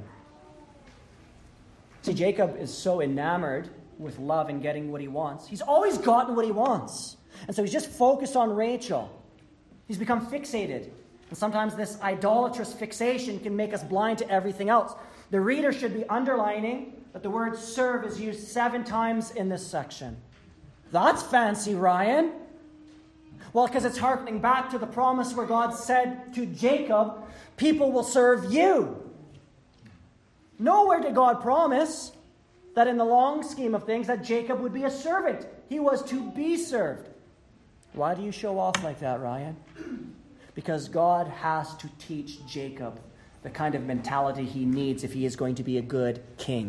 See, Jacob is so enamored with love and getting what he wants. He's always gotten what he wants. And so he's just focused on Rachel. He's become fixated. And sometimes this idolatrous fixation can make us blind to everything else. The reader should be underlining that the word serve is used seven times in this section. That's fancy, Ryan. Well, because it's hearkening back to the promise where God said to Jacob, people will serve you. Nowhere did God promise that in the long scheme of things that Jacob would be a servant. He was to be served. Why do you show off like that, Ryan? Because God has to teach Jacob the kind of mentality he needs if he is going to be a good king.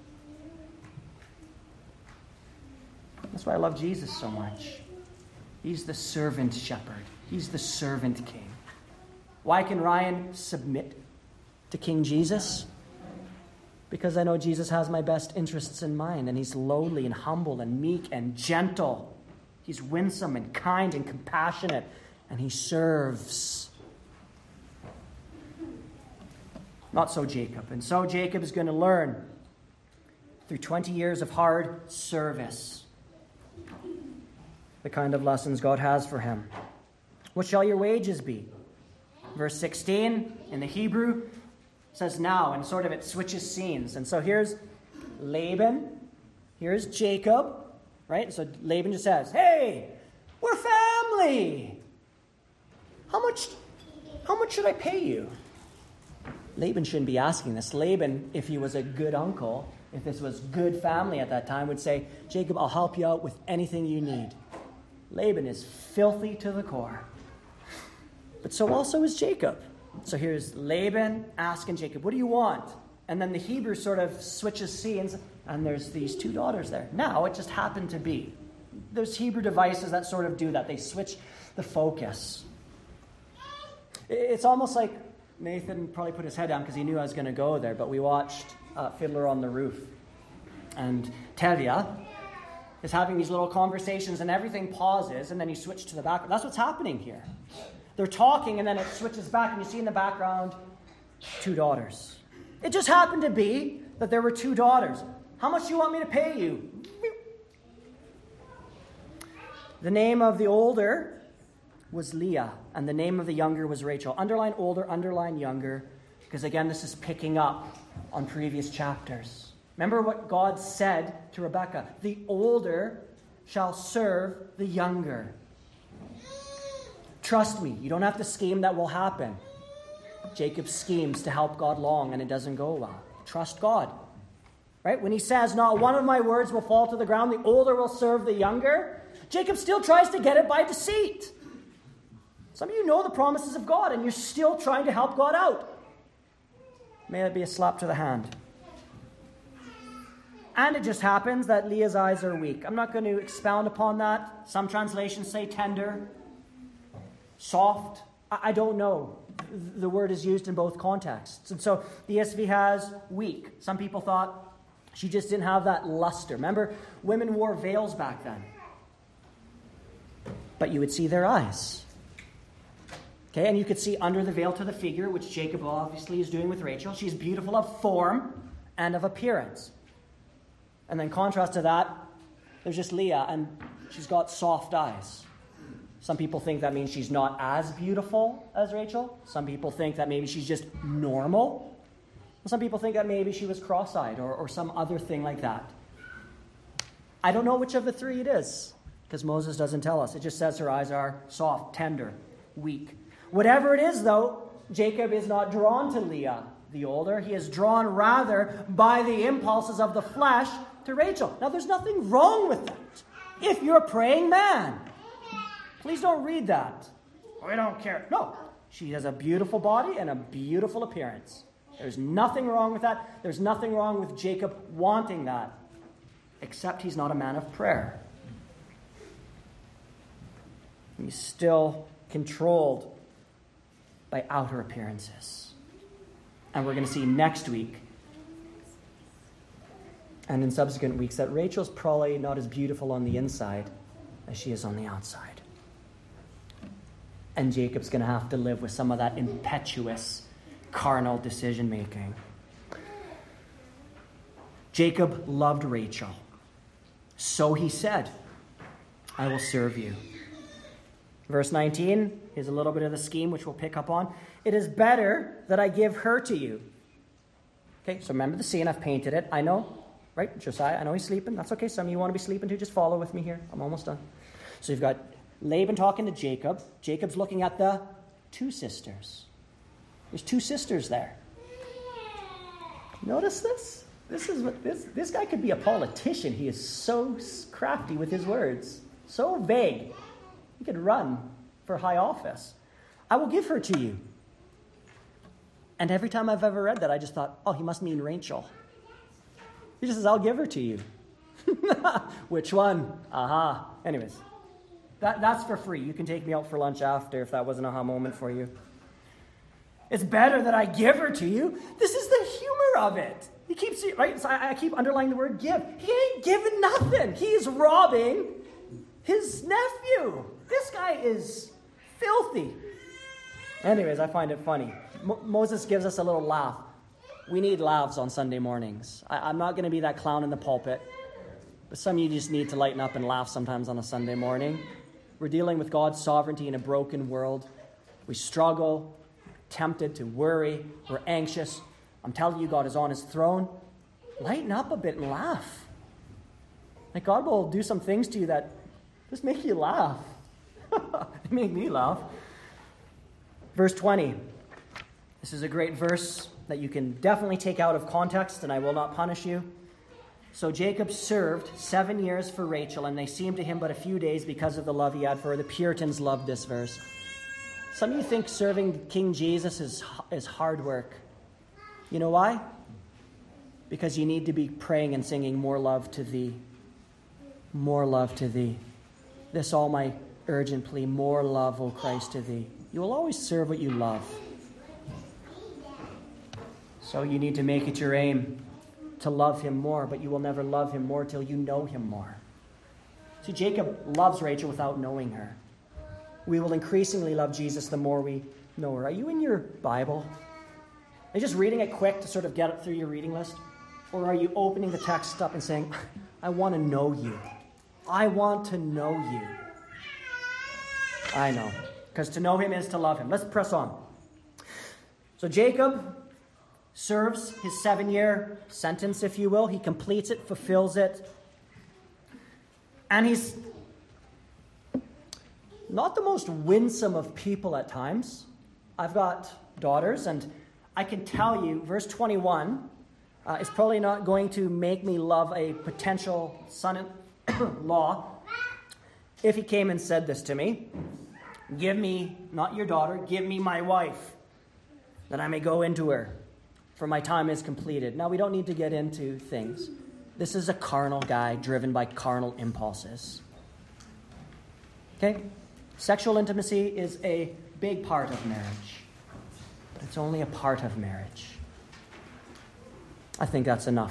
That's why I love Jesus so much. He's the servant shepherd. He's the servant king. Why can Ryan submit to King Jesus? Because I know Jesus has my best interests in mind, and he's lowly and humble and meek and gentle. He's winsome and kind and compassionate, and he serves. Not so Jacob. And so Jacob is going to learn through twenty years of hard service the kind of lessons God has for him. What shall your wages be? Verse sixteen in the Hebrew says now, and sort of it switches scenes. And so here's Laban, here's Jacob, right? So Laban just says, hey, we're family. How much, how much should I pay you? Laban shouldn't be asking this. Laban, if he was a good uncle, if this was good family at that time, would say, Jacob, I'll help you out with anything you need. Laban is filthy to the core. But so also is Jacob. So here's Laban asking Jacob, what do you want? And then the Hebrew sort of switches scenes, and there's these two daughters there. Now, it just happened to be. There's Hebrew devices that sort of do that. They switch the focus. It's almost like Nathan probably put his head down because he knew I was going to go there, but we watched uh, Fiddler on the Roof. And Tevye is having these little conversations, and everything pauses, and then you switch to the back. That's what's happening here. They're talking, and then it switches back, and you see in the background two daughters. It just happened to be that there were two daughters. How much do you want me to pay you? The name of the older was Leah, and the name of the younger was Rachel. Underline older, underline younger, because again, this is picking up on previous chapters. Remember what God said to Rebekah, the older shall serve the younger. Trust me, you don't have to scheme, that will happen. Jacob schemes to help God along, and it doesn't go well. Trust God. Right? When he says, not one of my words will fall to the ground, the older will serve the younger, Jacob still tries to get it by deceit. Some of you know the promises of God, and you're still trying to help God out. May it be a slap to the hand. And it just happens that Leah's eyes are weak. I'm not going to expound upon that. Some translations say tender, soft. I don't know. The word is used in both contexts. And so the E S V has weak. Some people thought she just didn't have that luster. Remember, women wore veils back then. But you would see their eyes. Okay, and you could see under the veil to the figure, which Jacob obviously is doing with Rachel. She's beautiful of form and of appearance. And then contrast to that, there's just Leah, and she's got soft eyes. Some people think that means she's not as beautiful as Rachel. Some people think that maybe she's just normal. Some people think that maybe she was cross-eyed or, or some other thing like that. I don't know which of the three it is, because Moses doesn't tell us. It just says her eyes are soft, tender, weak. Whatever it is, though, Jacob is not drawn to Leah, the older. He is drawn rather by the impulses of the flesh to Rachel. Now, there's nothing wrong with that. If you're a praying man, please don't read that. We don't care. No, she has a beautiful body and a beautiful appearance. There's nothing wrong with that. There's nothing wrong with Jacob wanting that, except he's not a man of prayer. He's still controlled by outer appearances. And we're going to see next week and in subsequent weeks that Rachel's probably not as beautiful on the inside as she is on the outside. And Jacob's going to have to live with some of that impetuous, carnal decision-making. Jacob loved Rachel. So he said, I will serve you. Verse nineteen is a little bit of the scheme which we'll pick up on. It is better that I give her to you. Okay, so remember the scene. I've painted it. I know, right? Josiah, I know he's sleeping. That's okay. Some of you want to be sleeping too. Just follow with me here. I'm almost done. So you've got Laban talking to Jacob. Jacob's looking at the two sisters. There's two sisters there. Notice this? This is what this this guy could be a politician. He is so crafty with his words. So vague. He could run for high office. I will give her to you. And every time I've ever read that, I just thought, oh, he must mean Rachel. He just says, I'll give her to you. Which one? Aha. Anyways, that, that's for free. You can take me out for lunch after if that was an aha moment for you. It's better that I give her to you. This is the humor of it. He keeps, right? So I, I keep underlining the word give. He ain't giving nothing. He's robbing his nephew. This guy is filthy. Anyways, I find it funny. Mo- Moses gives us a little laugh. We need laughs on Sunday mornings. I- I'm not going to be that clown in the pulpit, but some of you just need to lighten up and laugh sometimes on a Sunday morning. We're dealing with God's sovereignty in a broken world. We struggle, tempted to worry, we're anxious. I'm telling you, God is on his throne. Lighten up a bit and laugh. Like God will do some things to you that just make you laugh. They make me laugh. Verse twenty. This is a great verse that you can definitely take out of context, and I will not punish you. So Jacob served seven years for Rachel, and they seemed to him but a few days because of the love he had for her. The Puritans loved this verse. Some of you think serving King Jesus is, is hard work. You know why? Because you need to be praying and singing more love to thee. More love to thee. This all my urgent plea, more love, O Christ, to thee. You will always serve what you love. So you need to make it your aim to love him more, but you will never love him more till you know him more. See, Jacob loves Rachel without knowing her. We will increasingly love Jesus the more we know her. Are you in your Bible? Are you just reading it quick to sort of get it through your reading list? Or are you opening the text up and saying, I want to know you. I want to know you. I know. Because to know him is to love him. Let's press on. So Jacob serves his seven-year sentence, if you will. He completes it, fulfills it. And he's not the most winsome of people at times. I've got daughters, and I can tell you, verse twenty-one uh, is probably not going to make me love a potential son-in-law if he came and said this to me. Give me, not your daughter, give me my wife, that I may go into her, for my time is completed. Now, we don't need to get into things. This is a carnal guy driven by carnal impulses. Okay? Sexual intimacy is a big part of marriage, but it's only a part of marriage. I think that's enough.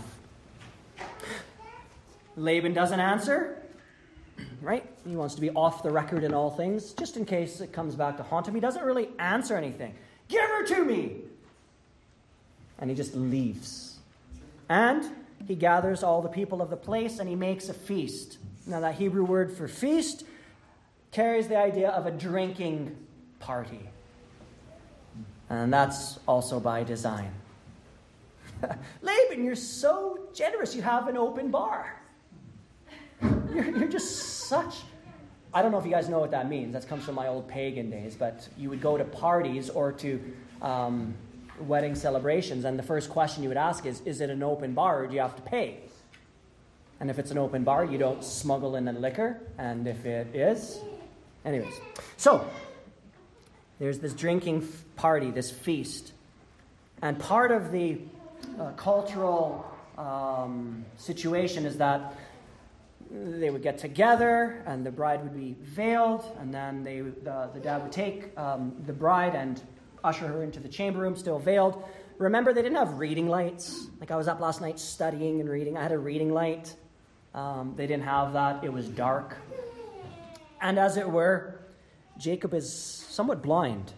Laban doesn't answer, right? He wants to be off the record in all things, just in case it comes back to haunt him. He doesn't really answer anything. Give her to me! And he just leaves. And he gathers all the people of the place and he makes a feast. Now, that Hebrew word for feast carries the idea of a drinking party. And that's also by design. Laban, you're so generous. You have an open bar. You're, you're just such... I don't know if you guys know what that means. That comes from my old pagan days. But you would go to parties or to um, wedding celebrations, and the first question you would ask is, is it an open bar or do you have to pay? And if it's an open bar, you don't smuggle in the liquor. And if it is... Anyways. So, there's this drinking party, this feast. And part of the uh, cultural um, situation is that they would get together and the bride would be veiled, and then they, the, the dad would take um, the bride and usher her into the chamber room, still veiled. Remember, they didn't have reading lights. Like, I was up last night studying and reading. I had a reading light. Um, they didn't have that. It was dark. And as it were, Jacob is somewhat blind.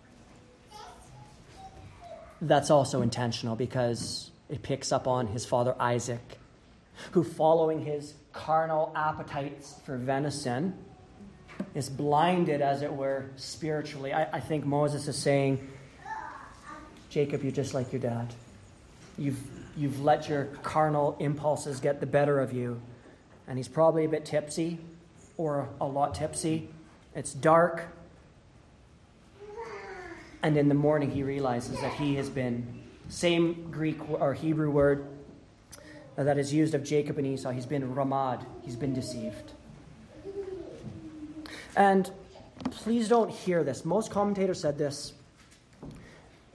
That's also intentional because it picks up on his father Isaac, who, following his carnal appetites for venison, is blinded, as it were, spiritually. I, I think Moses is saying, Jacob, you're just like your dad. You've, you've let your carnal impulses get the better of you. And he's probably a bit tipsy, or a lot tipsy. It's dark. And in the morning he realizes that he has been, same Greek or Hebrew word that is used of Jacob and Esau, he's been ramad, he's been deceived. And please don't hear this. Most commentators said this.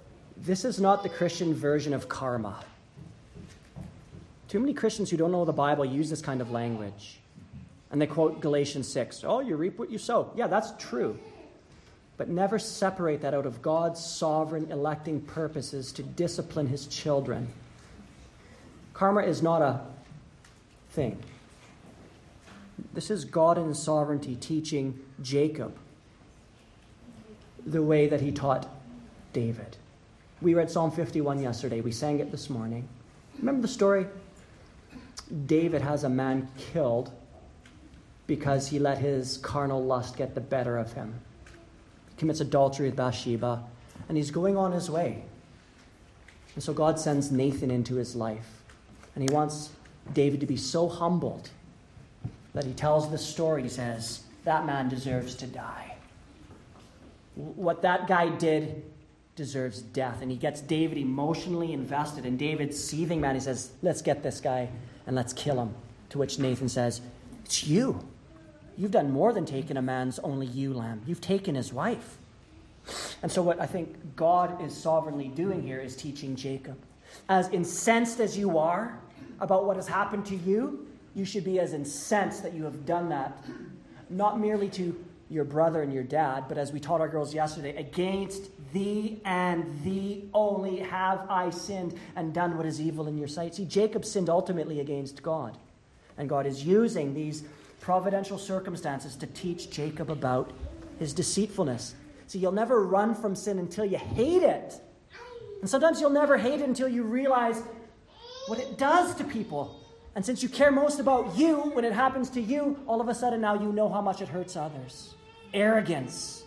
This is not the Christian version of karma. Too many Christians who don't know the Bible use this kind of language. And they quote Galatians six. Oh, you reap what you sow. Yeah, that's true. But never separate that out of God's sovereign electing purposes to discipline his children. Karma is not a thing. This is God in his sovereignty teaching Jacob the way that he taught David. We read Psalm fifty-one yesterday. We sang it this morning. Remember the story? David has a man killed because he let his carnal lust get the better of him. He commits adultery with Bathsheba, and he's going on his way. And so God sends Nathan into his life, and he wants David to be so humbled that he tells this story. He says, that man deserves to die. What that guy did deserves death. And he gets David emotionally invested. And David's seething man, he says, let's get this guy and let's kill him. To which Nathan says, it's you. You've done more than taken a man's only ewe lamb. You've taken his wife. And so what I think God is sovereignly doing here is teaching Jacob. As incensed as you are about what has happened to you, you should be as incensed that you have done that, not merely to your brother and your dad, but as we taught our girls yesterday, against thee and thee only have I sinned and done what is evil in your sight. See, Jacob sinned ultimately against God. And God is using these providential circumstances to teach Jacob about his deceitfulness. See, you'll never run from sin until you hate it. And sometimes you'll never hate it until you realize what it does to people. And since you care most about you, when it happens to you, all of a sudden now you know how much it hurts others. Arrogance.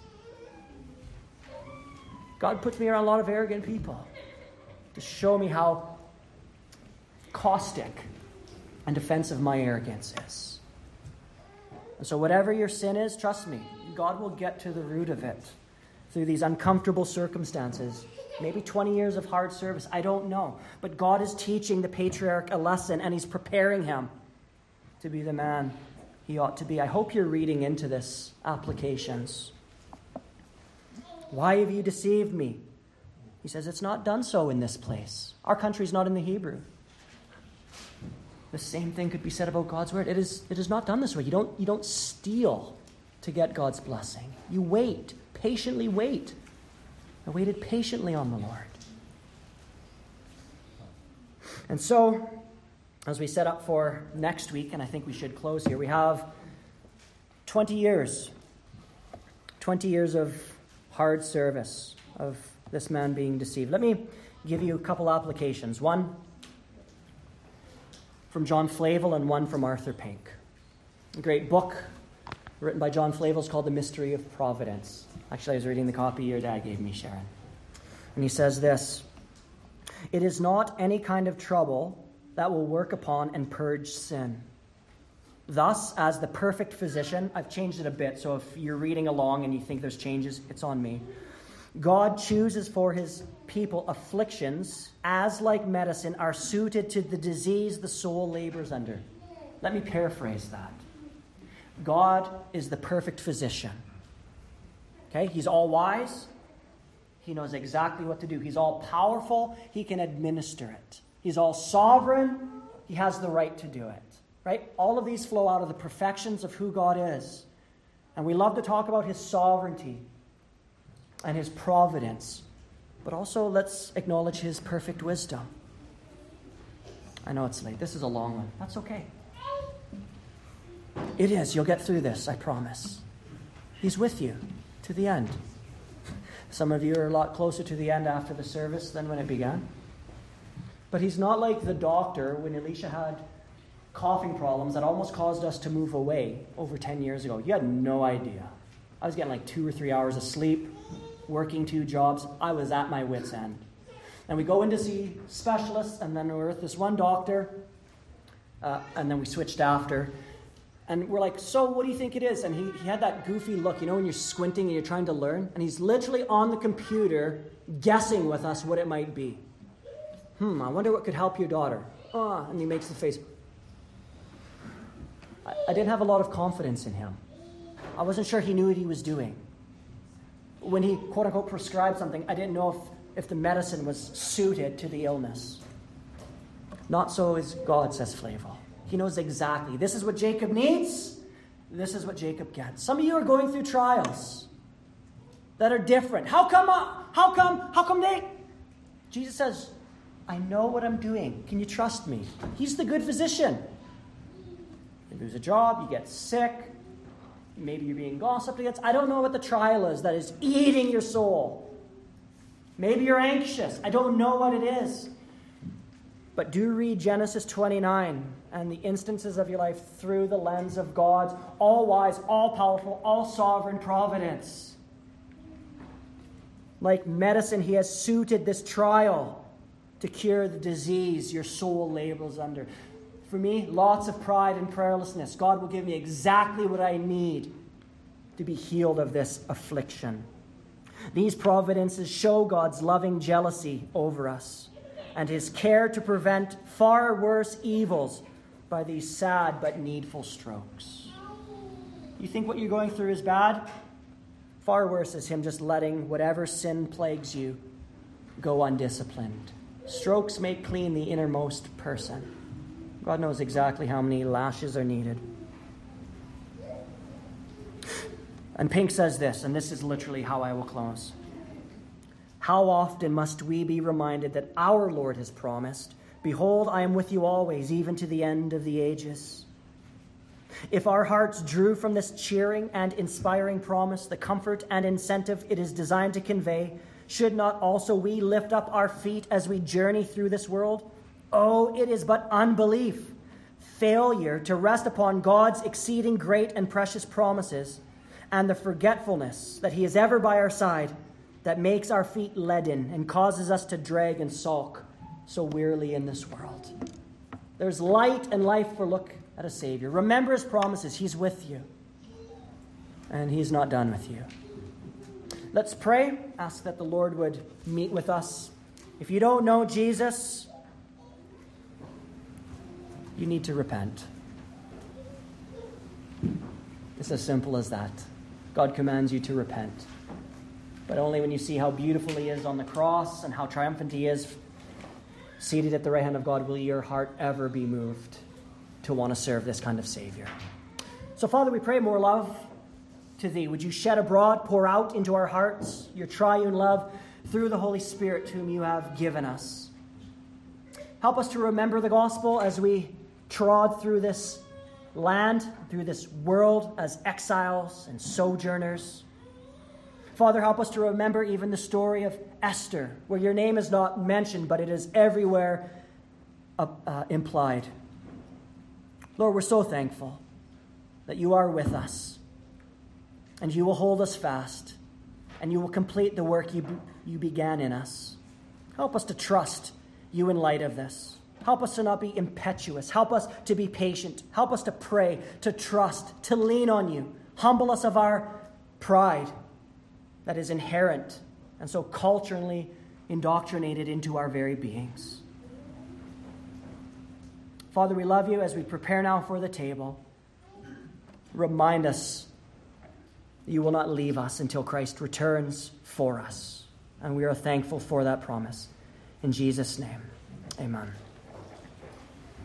God puts me around a lot of arrogant people to show me how caustic and offensive my arrogance is. And so whatever your sin is, trust me, God will get to the root of it through these uncomfortable circumstances. Maybe twenty years of hard service. I don't know. But God is teaching the patriarch a lesson, and he's preparing him to be the man he ought to be. I hope you're reading into this applications. Why have you deceived me? He says, it's not done so in this place. Our country's not in the Hebrew. The same thing could be said about God's word. It is, it is not done this way. You don't, you don't steal to get God's blessing. You wait, patiently wait. I waited patiently on the Lord. And so, as we set up for next week, and I think we should close here, we have twenty years. twenty years of hard service, of this man being deceived. Let me give you a couple applications. One from John Flavel and one from Arthur Pink. A great book written by John Flavel is called The Mystery of Providence. Actually, I was reading the copy your dad gave me, Sharon. And he says this, it is not any kind of trouble that will work upon and purge sin. Thus, as the perfect physician, I've changed it a bit, so if you're reading along and you think there's changes, it's on me. God chooses for his people afflictions as, like medicine, are suited to the disease the soul labors under. Let me paraphrase that. God is the perfect physician. Okay, he's all wise. He knows exactly what to do. He's all powerful. He can administer it. He's all sovereign. He has the right to do it. Right? All of these flow out of the perfections of who God is. And we love to talk about his sovereignty and his providence. But also let's acknowledge his perfect wisdom. I know it's late. This is a long one. That's okay. It is. You'll get through this, I promise. He's with you to the end. Some of you are a lot closer to the end after the service than when it began. But he's not like the doctor when Elisha had coughing problems that almost caused us to move away over ten years ago. You had no idea. I was getting like two or three hours of sleep, working two jobs. I was at my wit's end. And we go in to see specialists, and then we're with this one doctor, uh, and then we switched after. And we're like, so what do you think it is? And he, he had that goofy look, you know, when you're squinting and you're trying to learn. And he's literally on the computer guessing with us what it might be. Hmm, I wonder what could help your daughter. Oh, and he makes the face. I, I didn't have a lot of confidence in him. I wasn't sure he knew what he was doing. When he, quote unquote, prescribed something, I didn't know if if the medicine was suited to the illness. Not so is God, says Flavel. He knows exactly. This is what Jacob needs. This is what Jacob gets. Some of you are going through trials that are different. How come, uh, how come, how come they... Jesus says, I know what I'm doing. Can you trust me? He's the good physician. You lose a job, you get sick, maybe you're being gossiped against. I don't know what the trial is that is eating your soul. Maybe you're anxious. I don't know what it is. But do read Genesis twenty-nine and the instances of your life through the lens of God's all-wise, all-powerful, all-sovereign providence. Like medicine, he has suited this trial to cure the disease your soul labors under. For me, lots of pride and prayerlessness. God will give me exactly what I need to be healed of this affliction. These providences show God's loving jealousy over us and his care to prevent far worse evils by these sad but needful strokes. You think what you're going through is bad? Far worse is him just letting whatever sin plagues you go undisciplined. Strokes make clean the innermost person. God knows exactly how many lashes are needed. And Pink says this, and this is literally how I will close. How often must we be reminded that our Lord has promised, behold, I am with you always, even to the end of the ages. If our hearts drew from this cheering and inspiring promise the comfort and incentive it is designed to convey, should not also we lift up our feet as we journey through this world? Oh, it is but unbelief, failure to rest upon God's exceeding great and precious promises, and the forgetfulness that he is ever by our side that makes our feet leaden and causes us to drag and sulk so wearily in this world. There's light and life for look at a Savior. Remember his promises. He's with you. And he's not done with you. Let's pray. Ask that the Lord would meet with us. If you don't know Jesus, you need to repent. It's as simple as that. God commands you to repent. But only when you see how beautiful he is on the cross and how triumphant he is seated at the right hand of God will your heart ever be moved to want to serve this kind of Savior. So, Father, we pray more love to thee. Would you shed abroad, pour out into our hearts your triune love through the Holy Spirit whom you have given us. Help us to remember the gospel as we trod through this land, through this world as exiles and sojourners. Father, help us to remember even the story of Esther, where your name is not mentioned, but it is everywhere uh, uh, implied. Lord, we're so thankful that you are with us, and you will hold us fast, and you will complete the work you, you began in us. Help us to trust you in light of this. Help us to not be impetuous. Help us to be patient. Help us to pray, to trust, to lean on you. Humble us of our pride that is inherent and so culturally indoctrinated into our very beings. Father, we love you as we prepare now for the table. Remind us that you will not leave us until Christ returns for us. And we are thankful for that promise. In Jesus' name, amen.